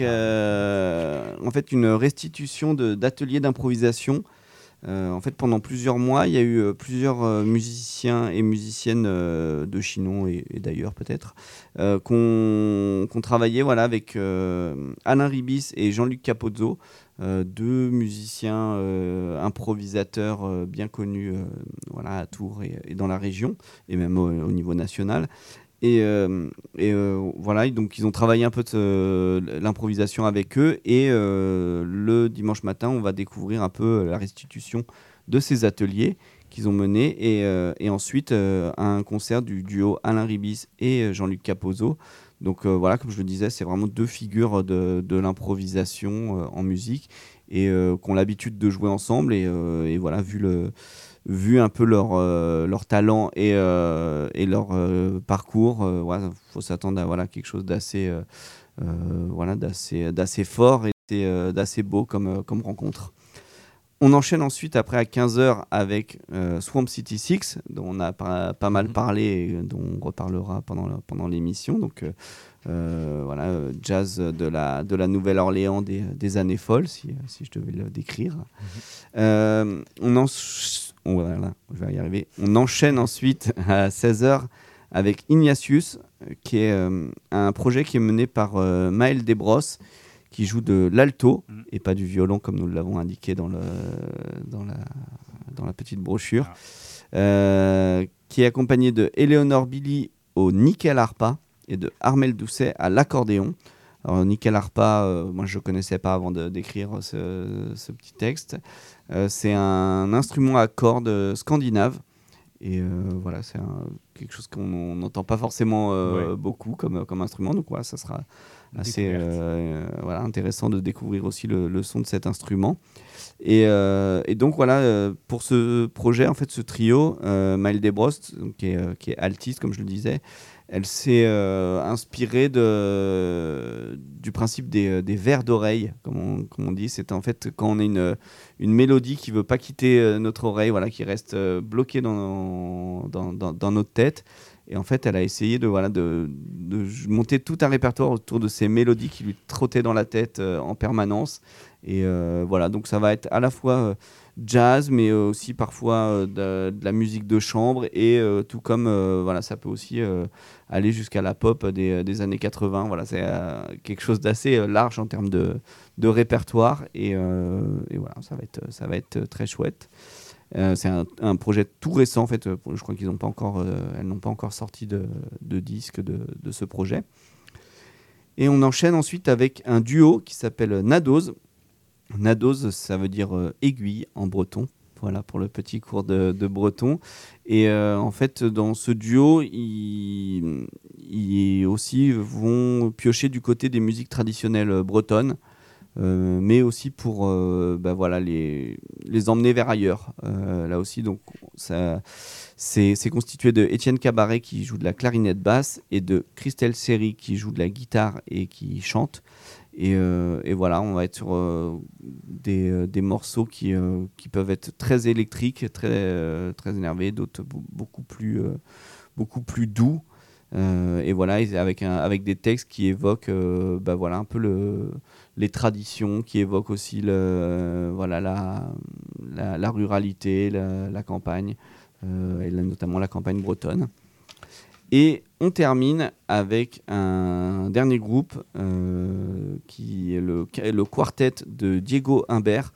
euh, en fait une restitution de, d'ateliers d'improvisation. Euh, en fait, pendant plusieurs mois, il y a eu euh, plusieurs euh, musiciens et musiciennes euh, de Chinon et, et d'ailleurs peut-être euh, qu'on qu'on travaillait voilà, avec euh, Alain Ribis et Jean-Luc Capozzo, euh, deux musiciens euh, improvisateurs euh, bien connus euh, voilà, à Tours et, et dans la région, et même au, au niveau national. Et, euh, et euh, voilà, donc ils ont travaillé un peu de ce- l'improvisation avec eux. Et euh, le dimanche matin, on va découvrir un peu la restitution de ces ateliers qu'ils ont menés. Et, euh, et ensuite, euh, un concert du duo Alain Ribis et Jean-Luc Capozzo. Donc euh, voilà, comme je le disais, c'est vraiment deux figures de, de l'improvisation euh, en musique et euh, qui ont l'habitude de jouer ensemble. Et, euh, et voilà, vu le... vu un peu leur, euh, leur talent et, euh, et leur euh, parcours, il euh, voilà, faut s'attendre à voilà, quelque chose d'assez, euh, euh, voilà, d'assez, d'assez fort et euh, d'assez beau comme, euh, comme rencontre. On enchaîne ensuite après à quinze heures avec euh, Swamp City Six, dont on a pas, pas mal parlé et dont on reparlera pendant, la, pendant l'émission. Donc euh, euh, voilà, euh, jazz de la, de la Nouvelle-Orléans des, des années folles, si, si je devais le décrire. Mm-hmm. Euh, on en... On, voilà, je vais y arriver. On enchaîne ensuite à seize heures avec Ignatius, qui est euh, un projet qui est mené par euh, Maël Desbrosses, qui joue de l'alto mmh. et pas du violon comme nous l'avons indiqué dans, le, dans, la, dans la petite brochure, ah. euh, qui est accompagné de Éléonore Billy au nickel harpa et de Armel Doucet à l'accordéon. Alors, nickel harpa, euh, moi je ne connaissais pas avant de, d'écrire ce, ce petit texte. Euh, c'est un instrument à cordes scandinave. Et euh, voilà, c'est un, quelque chose qu'on n'entend pas forcément euh, ouais. beaucoup comme, comme instrument. Donc voilà, ça sera assez euh, voilà, intéressant de découvrir aussi le, le son de cet instrument. Et, euh, et donc voilà, euh, pour ce projet, en fait, ce trio, euh, Maël Desbrosses, donc, qui, est, qui est altiste, comme je le disais, elle s'est euh, inspirée de, du principe des, des vers d'oreille, comme on, comme on dit. C'est en fait quand on a une, une mélodie qui ne veut pas quitter notre oreille, voilà, qui reste bloquée dans, dans, dans, dans notre tête. Et en fait, elle a essayé de, voilà, de, de monter tout un répertoire autour de ces mélodies qui lui trottaient dans la tête euh, en permanence. Et euh, voilà, donc ça va être à la fois euh, jazz, mais euh, aussi parfois euh, de, de la musique de chambre. Et euh, tout comme, euh, voilà, ça peut aussi euh, aller jusqu'à la pop des, des années quatre-vingts. Voilà, c'est euh, quelque chose d'assez euh, large en termes de, de répertoire. Et, euh, et voilà, ça va être, ça va être très chouette. Euh, c'est un, un projet tout récent en fait. Je crois qu'ils n'ont pas encore, euh, elles n'ont pas encore sorti de, de disque de, de ce projet. Et on enchaîne ensuite avec un duo qui s'appelle Nadoz. Nadoz, ça veut dire euh, aiguille en breton. Voilà pour le petit cours de, de breton. Et euh, en fait, dans ce duo, ils, ils aussi vont piocher du côté des musiques traditionnelles bretonnes. Euh, mais aussi pour euh, bah voilà, les, les emmener vers ailleurs. Euh, là aussi, donc, ça, c'est, c'est constitué de Étienne Cabaret qui joue de la clarinette basse et de Christelle Seri qui joue de la guitare et qui chante. Et, euh, et voilà, on va être sur euh, des, euh, des morceaux qui, euh, qui peuvent être très électriques, très, euh, très énervés, d'autres b- beaucoup, plus, euh, beaucoup plus doux. Euh, et voilà, avec, un, avec des textes qui évoquent euh, bah voilà, un peu le, les traditions, qui évoquent aussi le, euh, voilà, la, la, la ruralité, la, la campagne, euh, et là, notamment la campagne bretonne. Et on termine avec un dernier groupe euh, qui est le, le quartet de Diego Imbert,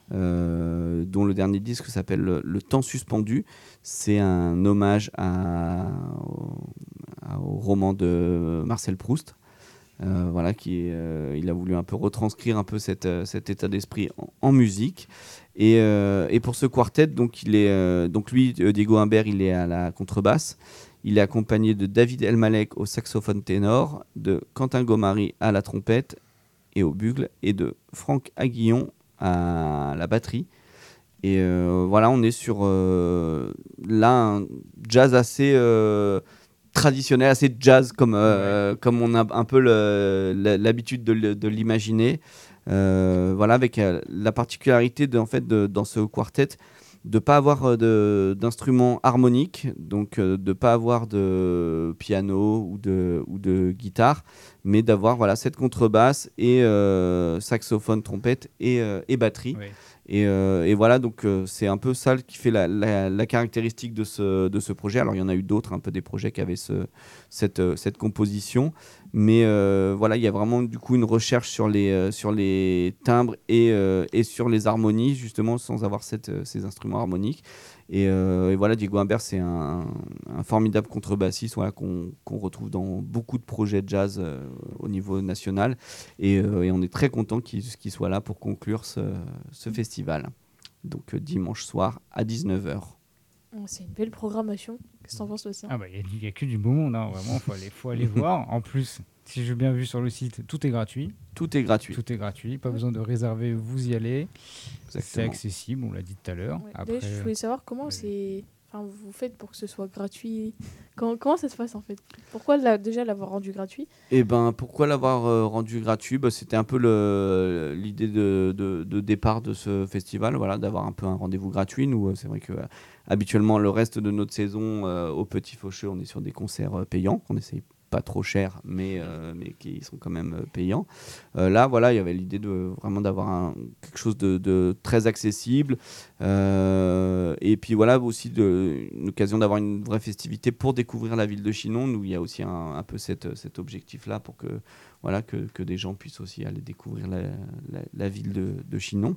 euh, dont le dernier disque s'appelle Le, le temps suspendu. C'est un hommage à, au, au roman de Marcel Proust. Euh, voilà, qui, euh, il a voulu un peu retranscrire un peu cette, cet état d'esprit en, en musique. Et, euh, et pour ce quartet, donc, il est, euh, donc lui, Diego Imbert, il est à la contrebasse. Il est accompagné de David Elmalek au saxophone ténor, de Quentin Gomari à la trompette et au bugle, et de Franck Aguillon à la batterie. Et euh, voilà, on est sur euh, là un jazz assez euh, traditionnel, assez jazz comme, euh, ouais. comme on a un peu le, l'habitude de, de l'imaginer. Euh, voilà, avec euh, la particularité de, en fait, de, dans ce quartet, de ne pas avoir de, d'instruments harmoniques, donc euh, de ne pas avoir de piano ou de, ou de guitare, mais d'avoir voilà, cette contrebasse et euh, saxophone, trompette et, euh, et batterie. Oui. Et, euh, et voilà, donc euh, c'est un peu ça qui fait la, la, la caractéristique de ce, de ce projet. Alors il y en a eu d'autres, un peu des projets qui avaient ce, cette, cette composition, mais euh, voilà, il y a vraiment du coup une recherche sur les, euh, sur les timbres et, euh, et sur les harmonies, justement, sans avoir cette, ces instruments harmoniques. Et, euh, et voilà, Diego Imbert, c'est un, un formidable contrebassiste voilà, qu'on, qu'on retrouve dans beaucoup de projets de jazz euh, au niveau national. Et, euh, et on est très content qu'il, qu'il soit là pour conclure ce, ce festival. Donc euh, dimanche soir à dix-neuf heures. C'est une belle programmation. Qu'est-ce que t'en penses, Bastien ? Ah bah, il n'y a, a que du beau monde, hein. Vraiment, il faut aller, faut aller voir. En plus, si j'ai bien vu sur le site, tout est gratuit. Tout est gratuit. Tout est gratuit, pas besoin de réserver, vous y allez. Exactement. C'est accessible, on l'a dit tout à l'heure. Ouais. Après, je voulais savoir comment ouais. c'est... Enfin, vous faites pour que ce soit gratuit. Comment, comment ça se passe en fait ? Pourquoi la, déjà l'avoir rendu gratuit ? Eh ben, pourquoi l'avoir euh, rendu gratuit ? bah, C'était un peu le, l'idée de, de, de départ de ce festival, voilà, d'avoir un peu un rendez-vous gratuit. Nous, euh, c'est vrai que euh, habituellement, le reste de notre saison euh, au Petit Faucheux, on est sur des concerts euh, payants qu'on essaye pas trop cher, mais, euh, mais qui sont quand même euh, payants. Euh, là, voilà, il y avait l'idée de vraiment d'avoir un, quelque chose de, de très accessible. Euh, et puis voilà, aussi de, une occasion d'avoir une vraie festivité pour découvrir la ville de Chinon. Nous, il y a aussi un, un peu cette, cet objectif-là pour que, voilà, que, que des gens puissent aussi aller découvrir la, la, la ville de, de Chinon.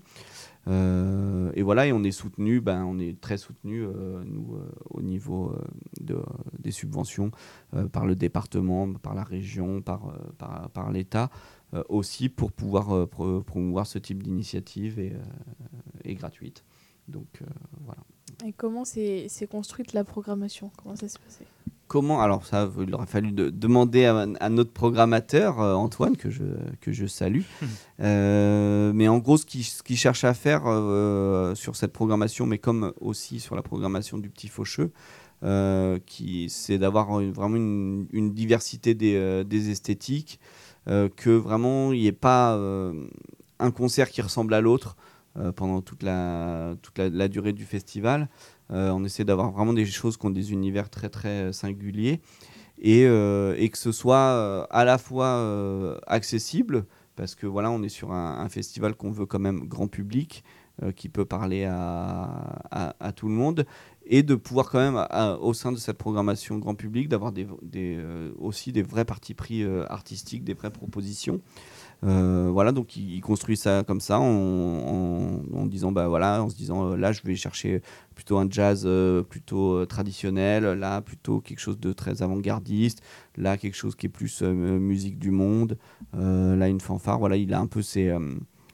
Euh, et voilà, et on est soutenu, ben, on est très soutenu euh, nous euh, au niveau euh, de, des subventions euh, par le département, par la région, par, euh, par, par l'État euh, aussi pour pouvoir euh, pro- promouvoir ce type d'initiative et, euh, et gratuite. Donc euh, voilà. Et comment s'est, s'est construite la programmation ? Comment ça s'est passé ? Comment ? Alors ça, il aurait fallu de, demander à, à notre programmateur, euh, Antoine, que je, que je salue. euh, mais en gros, ce qu'il, ce qu'il cherche à faire euh, sur cette programmation, mais comme aussi sur la programmation du Petit Faucheux, euh, qui, c'est d'avoir une- vraiment une, une diversité des, euh, des esthétiques, euh, que vraiment il n'y ait pas euh, un concert qui ressemble à l'autre euh, pendant toute, la, toute la, la durée du festival. Euh, on essaie d'avoir vraiment des choses qui ont des univers très très singuliers et, euh, et que ce soit euh, à la fois euh, accessible, parce que voilà, on est sur un, un festival qu'on veut quand même grand public, euh, qui peut parler à, à, à tout le monde, et de pouvoir quand même, à, au sein de cette programmation grand public, d'avoir des, des, euh, aussi des vrais partis pris euh, artistiques, des vraies propositions. Euh, voilà, donc il, il construit ça comme ça, en, en, en disant, bah voilà, en se disant, euh, là je vais chercher plutôt un jazz euh, plutôt euh, traditionnel, là plutôt quelque chose de très avant-gardiste, là quelque chose qui est plus euh, musique du monde, euh, là une fanfare. Voilà, il a un peu ses, euh,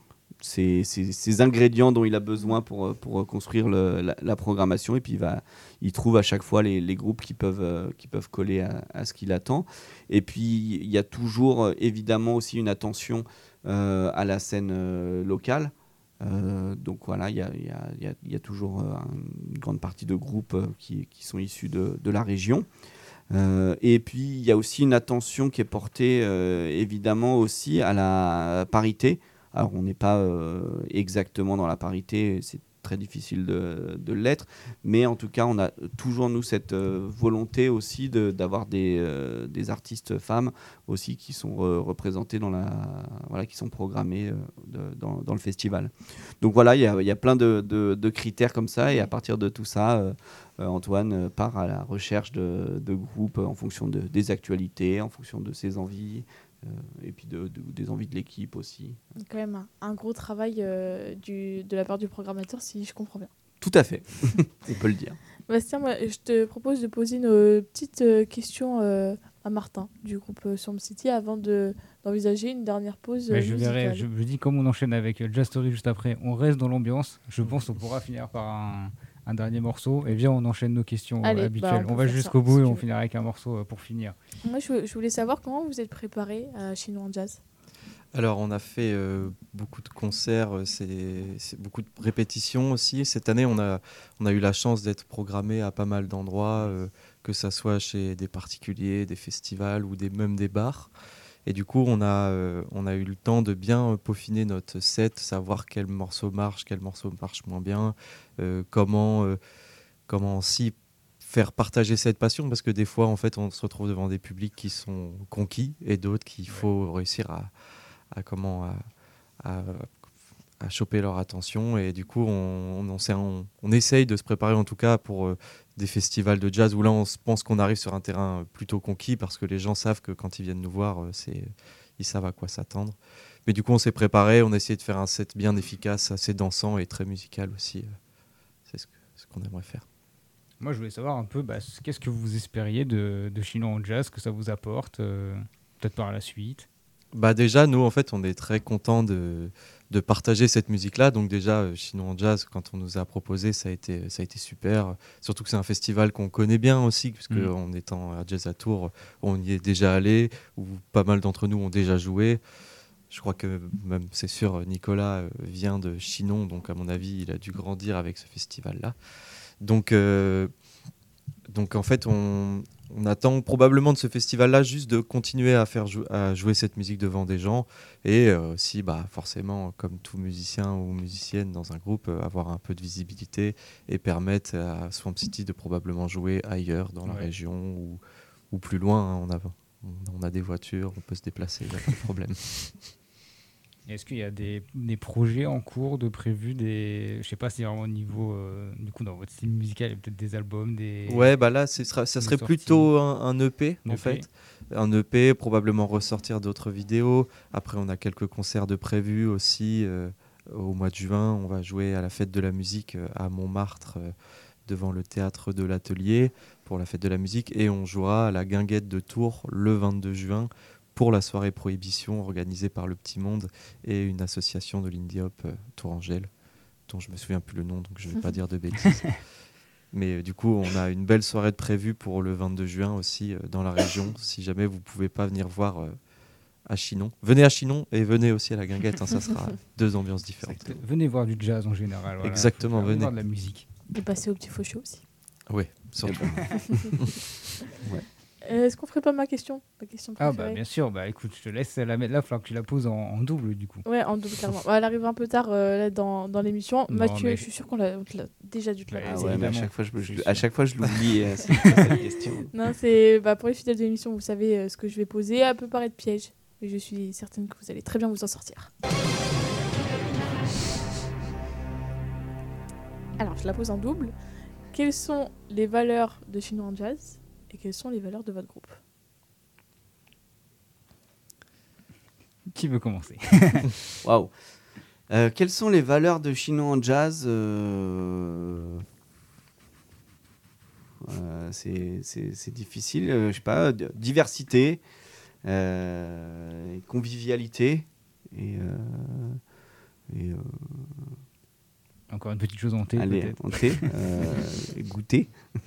ses, ses, ses ingrédients dont il a besoin pour, pour construire le, la, la programmation, et puis il, va, il trouve à chaque fois les, les groupes qui peuvent, euh, qui peuvent coller à, à ce qu'il attend. Et puis il y a toujours euh, évidemment aussi une attention euh, à la scène euh, locale. Euh, donc voilà, il y a, y, a, y, a, y a toujours euh, une grande partie de groupes euh, qui, qui sont issus de, de la région. Euh, et puis il y a aussi une attention qui est portée euh, évidemment aussi à la parité. Alors on n'est pas euh, exactement dans la parité, c'est très difficile de, de l'être, mais en tout cas on a toujours nous cette euh, volonté aussi de, d'avoir des, euh, des artistes femmes aussi qui sont re- représentés dans la, voilà, qui sont programmés euh, de, dans, dans le festival. Donc voilà, il y a, y a plein de, de, de critères comme ça, et à partir de tout ça, euh, euh, Antoine part à la recherche de, de groupes en fonction de, des actualités, en fonction de ses envies. Euh, et puis de, de, des envies de l'équipe aussi. Quand même un, un gros travail euh, du, de la part du programmateur, si je comprends bien. Tout à fait, on peut le dire. Bastien, moi, je te propose de poser une euh, petite euh, question euh, à Martin du groupe euh, Swamp City avant de, d'envisager une dernière pause euh, Mais je musicale. verrai, je, je dis comme on enchaîne avec euh, Jazz Story juste après, on reste dans l'ambiance. Je pense qu'on pourra finir par un, un dernier morceau. Et viens, on enchaîne nos questions Allez, euh, bah, habituelles. on on peut va faire jusqu'au ça, bout si et tu on veux. finira avec un morceau euh, pour finir. Moi, je, je voulais savoir comment vous êtes préparé à Chinois en Jazz. Alors, on a fait euh, beaucoup de concerts, euh, c'est, c'est beaucoup de répétitions aussi. Cette année, on a, on a eu la chance d'être programmé à pas mal d'endroits, euh, que ça soit chez des particuliers, des festivals ou des, même des bars. Et du coup, on a, euh, on a eu le temps de bien peaufiner notre set, savoir quel morceau marche, quel morceau marche moins bien, euh, comment, euh, comment aussi faire partager cette passion, parce que des fois, en fait, on se retrouve devant des publics qui sont conquis et d'autres qu'il faut réussir à à comment à, à, à choper leur attention. Et du coup on, on, on, on essaye de se préparer en tout cas pour euh, des festivals de jazz où là on pense qu'on arrive sur un terrain plutôt conquis, parce que les gens savent que quand ils viennent nous voir, euh, c'est, ils savent à quoi s'attendre. Mais du coup on s'est préparé, on a essayé de faire un set bien efficace, assez dansant et très musical aussi. Euh, c'est ce, que, ce qu'on aimerait faire. Moi je voulais savoir un peu bah, qu'est-ce que vous espériez de, de Chinois en Jazz, que ça vous apporte euh, peut-être par la suite. Bah déjà, nous, en fait, on est très contents de, de partager cette musique-là. Donc déjà, euh, Chinois en Jazz, quand on nous a proposé, ça a été, ça a été super. Surtout que c'est un festival qu'on connaît bien aussi, puisque mmh. en étant à Jazz à Tours, on y est déjà allé, où pas mal d'entre nous ont déjà joué. Je crois que même, c'est sûr, Nicolas vient de Chinon, donc à mon avis, il a dû grandir avec ce festival-là. Donc, euh, donc en fait, on... On attend probablement de ce festival-là juste de continuer à faire jou- à jouer cette musique devant des gens, et euh, aussi bah, forcément, comme tout musicien ou musicienne dans un groupe, euh, avoir un peu de visibilité et permettre à Swamp City de probablement jouer ailleurs dans la ouais. région ou, ou plus loin. Hein, on, a, on a des voitures, on peut se déplacer, il n'y a pas de problème. Est-ce qu'il y a des, des projets en cours de prévus, des, je sais pas si vraiment au niveau, euh, du coup dans votre style musical, il y a peut-être des albums, des... Ouais, bah là, ce sera, ça serait sorties. plutôt un, un E P, en E P. fait. Un E P, probablement ressortir d'autres vidéos. Après, on a quelques concerts de prévus aussi. Euh, au mois de juin, on va jouer à la Fête de la musique euh, à Montmartre, euh, devant le théâtre de l'Atelier, pour la Fête de la musique. Et on jouera à la Guinguette de Tours le vingt-deux juin, pour la soirée Prohibition organisée par Le Petit Monde et une association de l'Indie Hop euh, Tourangelle, dont je me souviens plus le nom, donc je ne vais pas dire de bêtises. Mais euh, du coup, on a une belle soirée de prévue pour le vingt-deux juin aussi euh, dans la région. Si jamais vous ne pouvez pas venir voir euh, à Chinon, venez à Chinon et venez aussi à la Guinguette, hein, ça sera deux ambiances différentes. Venez voir du jazz en général. Voilà. Exactement, venez venez voir de la musique. Et passer au petit faux show aussi. Oui, surtout. Ouais. Euh, Est-ce qu'on ferait pas ma question, ma question Ah préférée bah bien sûr, bah écoute, je te laisse la mettre là, il va falloir que tu la poses en, en double du coup. Ouais, en double carrément. Bah, elle arrive un peu tard euh, là, dans, dans l'émission. Non, Mathieu, mais- je suis sûr qu'on l'a on te l'a déjà dû te la Ouais, Ah poser. ouais, mais à évidemment. chaque fois, je, je- Je suis à sûr. chaque fois, je l'oublie. euh, c'est cette question. Non, c'est bah, pour les fidèles de l'émission, vous savez euh, ce que je vais poser. Elle peut paraître piège, mais je suis certaine que vous allez très bien vous en sortir. Alors, je la pose en double. Quelles sont les valeurs de Chinois en Jazz et quelles sont les valeurs de votre groupe? Qui veut commencer? Waouh. Euh, quelles sont les valeurs de Chinois en jazz euh, euh, c'est, c'est, c'est difficile. euh, je sais pas. d- Diversité, euh, et convivialité et. euh, et euh, Encore une petite chose en thé allez, peut-être. entrer, euh, et goûter.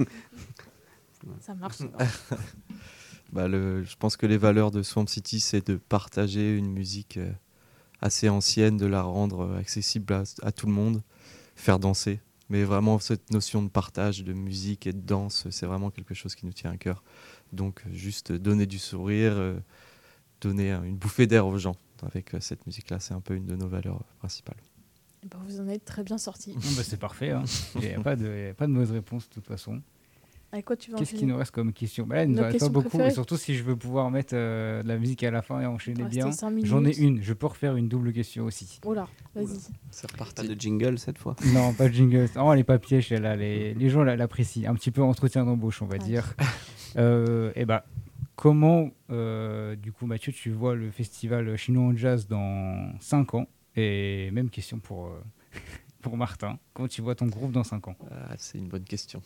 Ça marche. Bah, le, je pense que les valeurs de Swamp City, c'est de partager une musique euh, assez ancienne, de la rendre euh, accessible à, à tout le monde, faire danser. Mais vraiment, cette notion de partage, de musique et de danse, c'est vraiment quelque chose qui nous tient à cœur. Donc, euh, juste donner du sourire, euh, donner euh, une bouffée d'air aux gens. Avec euh, cette musique-là, c'est un peu une de nos valeurs euh, principales. Eh ben, vous en êtes très bien sortis. Non, bah, c'est parfait, hein. Il n'y a, pas de- y a pas de mauvaise réponse de toute façon. Avec quoi tu veux Qu'est-ce qui enchaîner? nous reste comme question? Bah là, il nous Nos en reste pas questions beaucoup, préférées. et surtout si je veux pouvoir mettre euh, de la musique à la fin et enchaîner Il reste bien. cinq minutes. J'en ai une, je peux refaire une double question aussi. Oh là, vas-y. C'est Pas reparti. de jingle cette fois. Non, pas de jingle. Oh, elle est pas piège, celle-là. Les, les gens la- l'apprécient. Un petit peu entretien d'embauche, on va Ouais. dire. Euh, et bah, comment, euh, du coup, Mathieu, tu vois le festival chinois en jazz dans cinq ans? Et même question pour, euh, pour Martin. Comment tu vois ton groupe dans cinq ans? Ah, c'est une bonne question.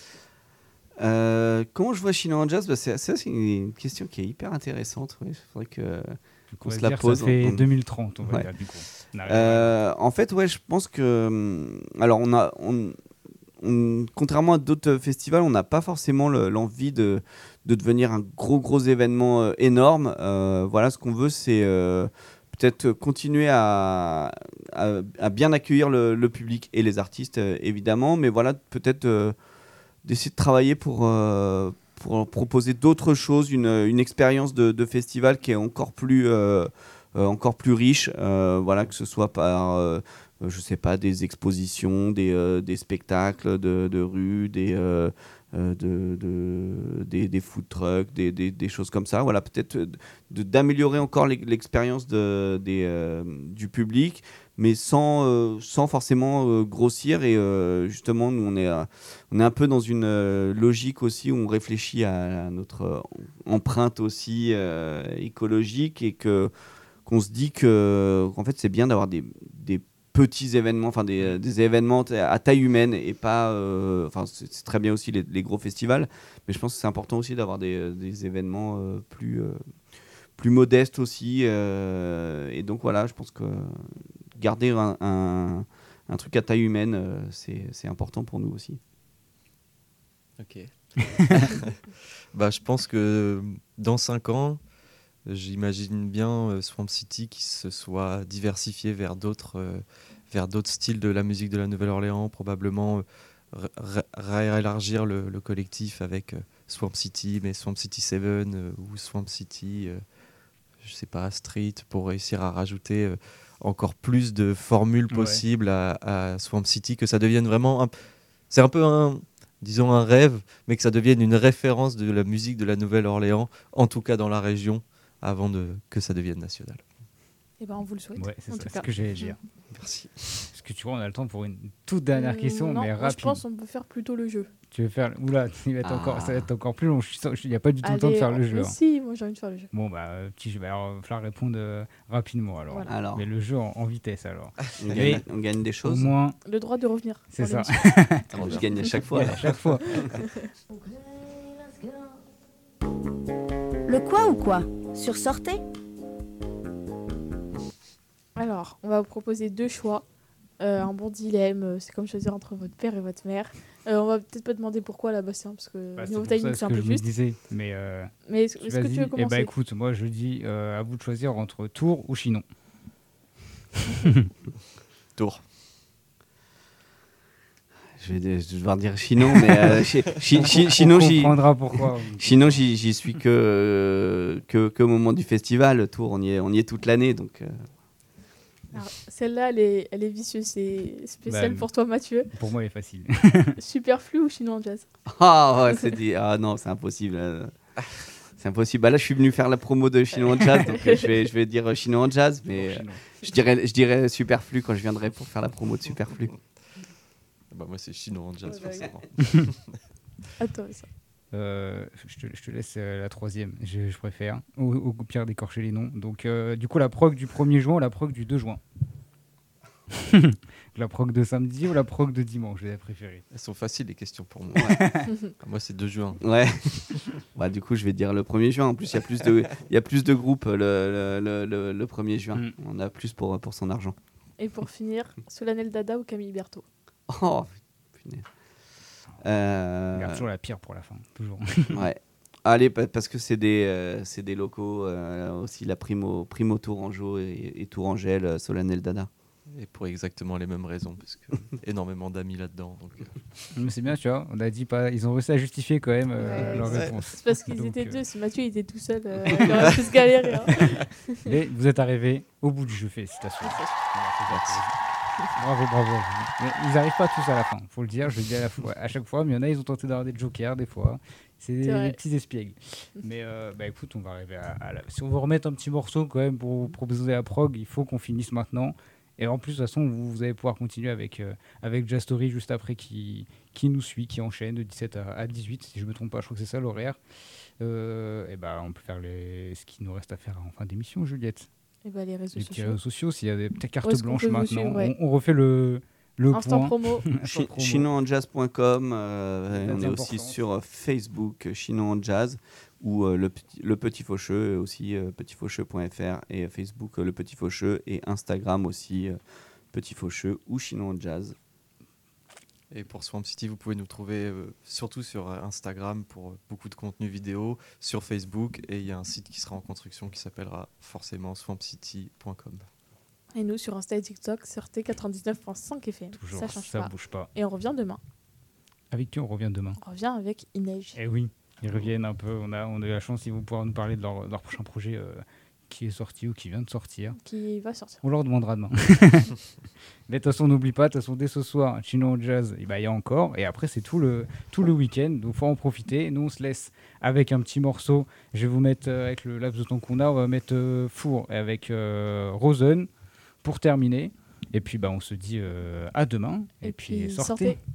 Euh, comment je vois Chinois en jazz bah, c'est, ça, c'est une question qui est hyper intéressante. Il faudrait que. Du coup, On on va se la dire, pose, ça fait on- deux mille trente, on va Ouais. dire, du coup. On arrive à- Euh, en fait, ouais, je pense que. hum, Alors, on a. On, on- contrairement à d'autres festivals, on n'a pas forcément le- l'envie de, de devenir un gros, gros événement euh, énorme. Euh, voilà, ce qu'on veut, c'est euh, peut-être continuer à, à, à bien accueillir le, le public et les artistes, euh, évidemment. Mais voilà, peut-être euh, d'essayer de travailler pour. euh, pour proposer d'autres choses, une, une expérience de, de festival qui est encore plus, euh, euh, encore plus riche, euh, voilà, que ce soit par, euh, je sais pas, des expositions, des, euh, des spectacles de, de rue, des, euh, euh, de, de- des, des food trucks, des, des, des choses comme ça. Voilà, peut-être de- d'améliorer encore l'ex- l'expérience de, des, euh, du public, mais sans, euh, sans forcément euh, grossir. Et euh, justement, nous, on est, euh, on est un peu dans une euh, logique aussi où on réfléchit à, à notre euh, empreinte aussi euh, écologique et que, qu'on se dit que, qu'en fait, c'est bien d'avoir des, des petits événements, enfin des, des événements à taille humaine et pas. euh, Enfin, c'est, c'est très bien aussi les, les gros festivals, mais je pense que c'est important aussi d'avoir des, des événements euh, plus, euh, plus modestes aussi. euh, et donc voilà, je pense que garder un, un, un truc à taille humaine, euh, c'est, c'est important pour nous aussi. Ok. Bah, je pense que dans cinq ans, j'imagine bien euh, Swamp City qui se soit diversifié vers d'autres, euh, vers d'autres styles de la musique de la Nouvelle-Orléans, probablement euh, ré- réélargir le, le collectif avec euh, Swamp City, mais Swamp City sept euh, ou Swamp City, euh, je sais pas, Street, pour réussir à rajouter euh, encore plus de formules Ouais. possibles à, à Swamp City, que ça devienne vraiment un... C'est un peu un, disons un rêve, mais que ça devienne une référence de la musique de la Nouvelle-Orléans, en tout cas dans la région, avant de, que ça devienne national. Et ben, on vous le souhaite. Ouais, c'est en ça, tout c'est cas. ce que j'allais dire. Merci. Est-ce que tu vois, on a le temps pour une toute dernière Hum, question, non, mais moi, rapide. je pense qu'on peut faire plutôt le jeu. Tu veux faire. Oula, il va être Ah. encore... ça va être encore plus long. Je suis sûr- Il n'y a pas du tout le temps de Allez, faire le on- jeu. hein. Si, moi j'ai envie de faire le jeu. Bon, bah, euh, petit jeu. Bah, alors, il va falloir répondre euh, rapidement alors. Voilà. Alors, Mais le jeu en, en vitesse alors. on Et gagne, on gagne des Au choses. moins, Le droit de revenir. c'est dans ça. l'émission. Je gagne à chaque fois. Ouais, à chaque fois. Le quoi ou quoi Sur Sortez? Alors, on va vous proposer deux choix. Euh, un bon dilemme, euh, c'est comme choisir entre votre père et votre mère. Euh, on va peut-être pas demander pourquoi là, Bastien, parce que Bah, c'est niveau pour ça timing ce c'est un que peu je me juste. disais. Mais euh, Mais est-ce est-ce que vas-y. tu veux Eh commencer bah écoute, moi je dis euh, à vous de choisir entre Tours ou Chinon. Tour. Je vais, de- je vais devoir dire Chinon, mais euh, chi- chi- chi- Chinon, On j'y, comprendra pourquoi. Chinon, j'y, j'y suis que, euh, que, que au moment du festival. Le Tour, on y est, on y est toute l'année. Donc, euh, Alors, celle-là, elle est, elle est vicieuse. C'est spécial Bah, pour toi, Mathieu. Pour moi, elle est facile. Superflu ou Chinois en jazz? Ah, ouais, c'est dit. Ah non, c'est impossible. euh. C'est impossible. Bah là, je suis venu faire la promo de Chino en jazz, donc euh, je, vais, je vais dire euh, Chino en jazz, mais euh, je, dirais, je dirais Superflu quand je viendrai pour faire la promo de Superflu. Bah, moi, c'est chinois en jazz, Ouais, ouais. forcément. Attends, ça. Euh, je, te, je te laisse euh, la troisième, je, je préfère. Au, au pire d'écorcher les noms. Donc, euh, du coup, la prog du premier juin ou la prog du deux juin? La prog de samedi ou la prog de dimanche, j'ai préféré. Elles sont faciles, les questions pour moi. Ouais. Ah, moi, c'est deux juin. Ouais. Bah, du coup, je vais dire le premier juin. En plus, il y a plus de, il y a plus de groupes le, le, le, le, le premier juin. Mm. On a plus pour, pour son argent. Et pour finir, Solennel Dada ou Camille Berthaud? Oh, punaise. Euh, On garde toujours la pire pour la fin, toujours. Ouais. Allez, pa- parce que c'est des, euh, c'est des locaux, euh, aussi la Primo, Primo Tourangeau et, et Tourangelle, euh, Solennel Dada. Et pour exactement les mêmes raisons, parce que énormément d'amis là-dedans. Donc, euh, Mais c'est bien, tu vois. On a dit pas. Ils ont réussi à justifier quand même euh, Ouais, leur c'est- réponse. C'est parce qu'ils Donc, étaient euh, deux. Si Mathieu était tout seul, euh, il aurait plus galéré. Hein. Mais vous êtes arrivés au bout du jeu, félicitations. Bravo, bravo. à vous. Mais ils n'arrivent pas tous à la fin, faut le dire. Je le dis à, la fois, à chaque fois, mais il y en a, ils ont tenté d'avoir des jokers des fois. C'est des, C'est vrai. des petits espiègles. Mais euh, bah écoute, on va arriver à, à la... Si on veut remettre un petit morceau quand même pour vous proposer la prog, il faut qu'on finisse maintenant. Et en plus, de toute façon, vous, vous allez pouvoir continuer avec, euh, avec Jazz Story juste après qui, qui nous suit, qui enchaîne de dix-sept à, à dix-huit, si je ne me trompe pas, je crois que c'est ça l'horaire. Euh, et bah, on peut faire les... ce qu'il nous reste à faire en fin d'émission, Juliette. Et bah, les réseaux Les petits sociaux. réseaux sociaux, s'il y a des petites Où cartes est-ce qu'on blanches peut vous maintenant, suivre, ouais. on, on refait le, le Instant point. promo. Instant promo. chino en jazz point com, euh, Très on est important. aussi sur euh, Facebook, euh, Chino en Jazz, ou euh, le, petit, le Petit Faucheux, aussi euh, petit faucheux point f r, et euh, Facebook, euh, le Petit Faucheux, et Instagram aussi, euh, Petit Faucheux ou Chino en Jazz. Et pour Swamp City, vous pouvez nous trouver euh, surtout sur euh, Instagram pour euh, beaucoup de contenu vidéo, sur Facebook, et il y a un site qui sera en construction qui s'appellera forcément swamp city point com. Et nous, sur Insta et TikTok, sur T quatre-vingt-dix-neuf virgule cinq F M. Toujours, ça change ça pas. bouge pas. Et on revient demain. Avec qui on revient demain? On revient avec Inej. Eh oui, ils reviennent un peu. On a, on a eu la chance, ils vont pouvoir nous parler de leur, de leur prochain projet euh, qui est sorti ou qui vient de sortir. Qui va sortir. On leur demandera demain. Mais de toute façon, n'oublie pas, de toute façon, dès ce soir, Chino en Jazz, il bah, y a encore. Et après, c'est tout le, tout le week-end. Donc, il faut en profiter. Nous, on se laisse avec un petit morceau. Je vais vous mettre, euh, avec le laps de temps qu'on a, on va mettre euh, Four avec euh, Rosen pour terminer. Et puis, bah, on se dit euh, à demain. Et, Et puis, puis, sortez. sortez.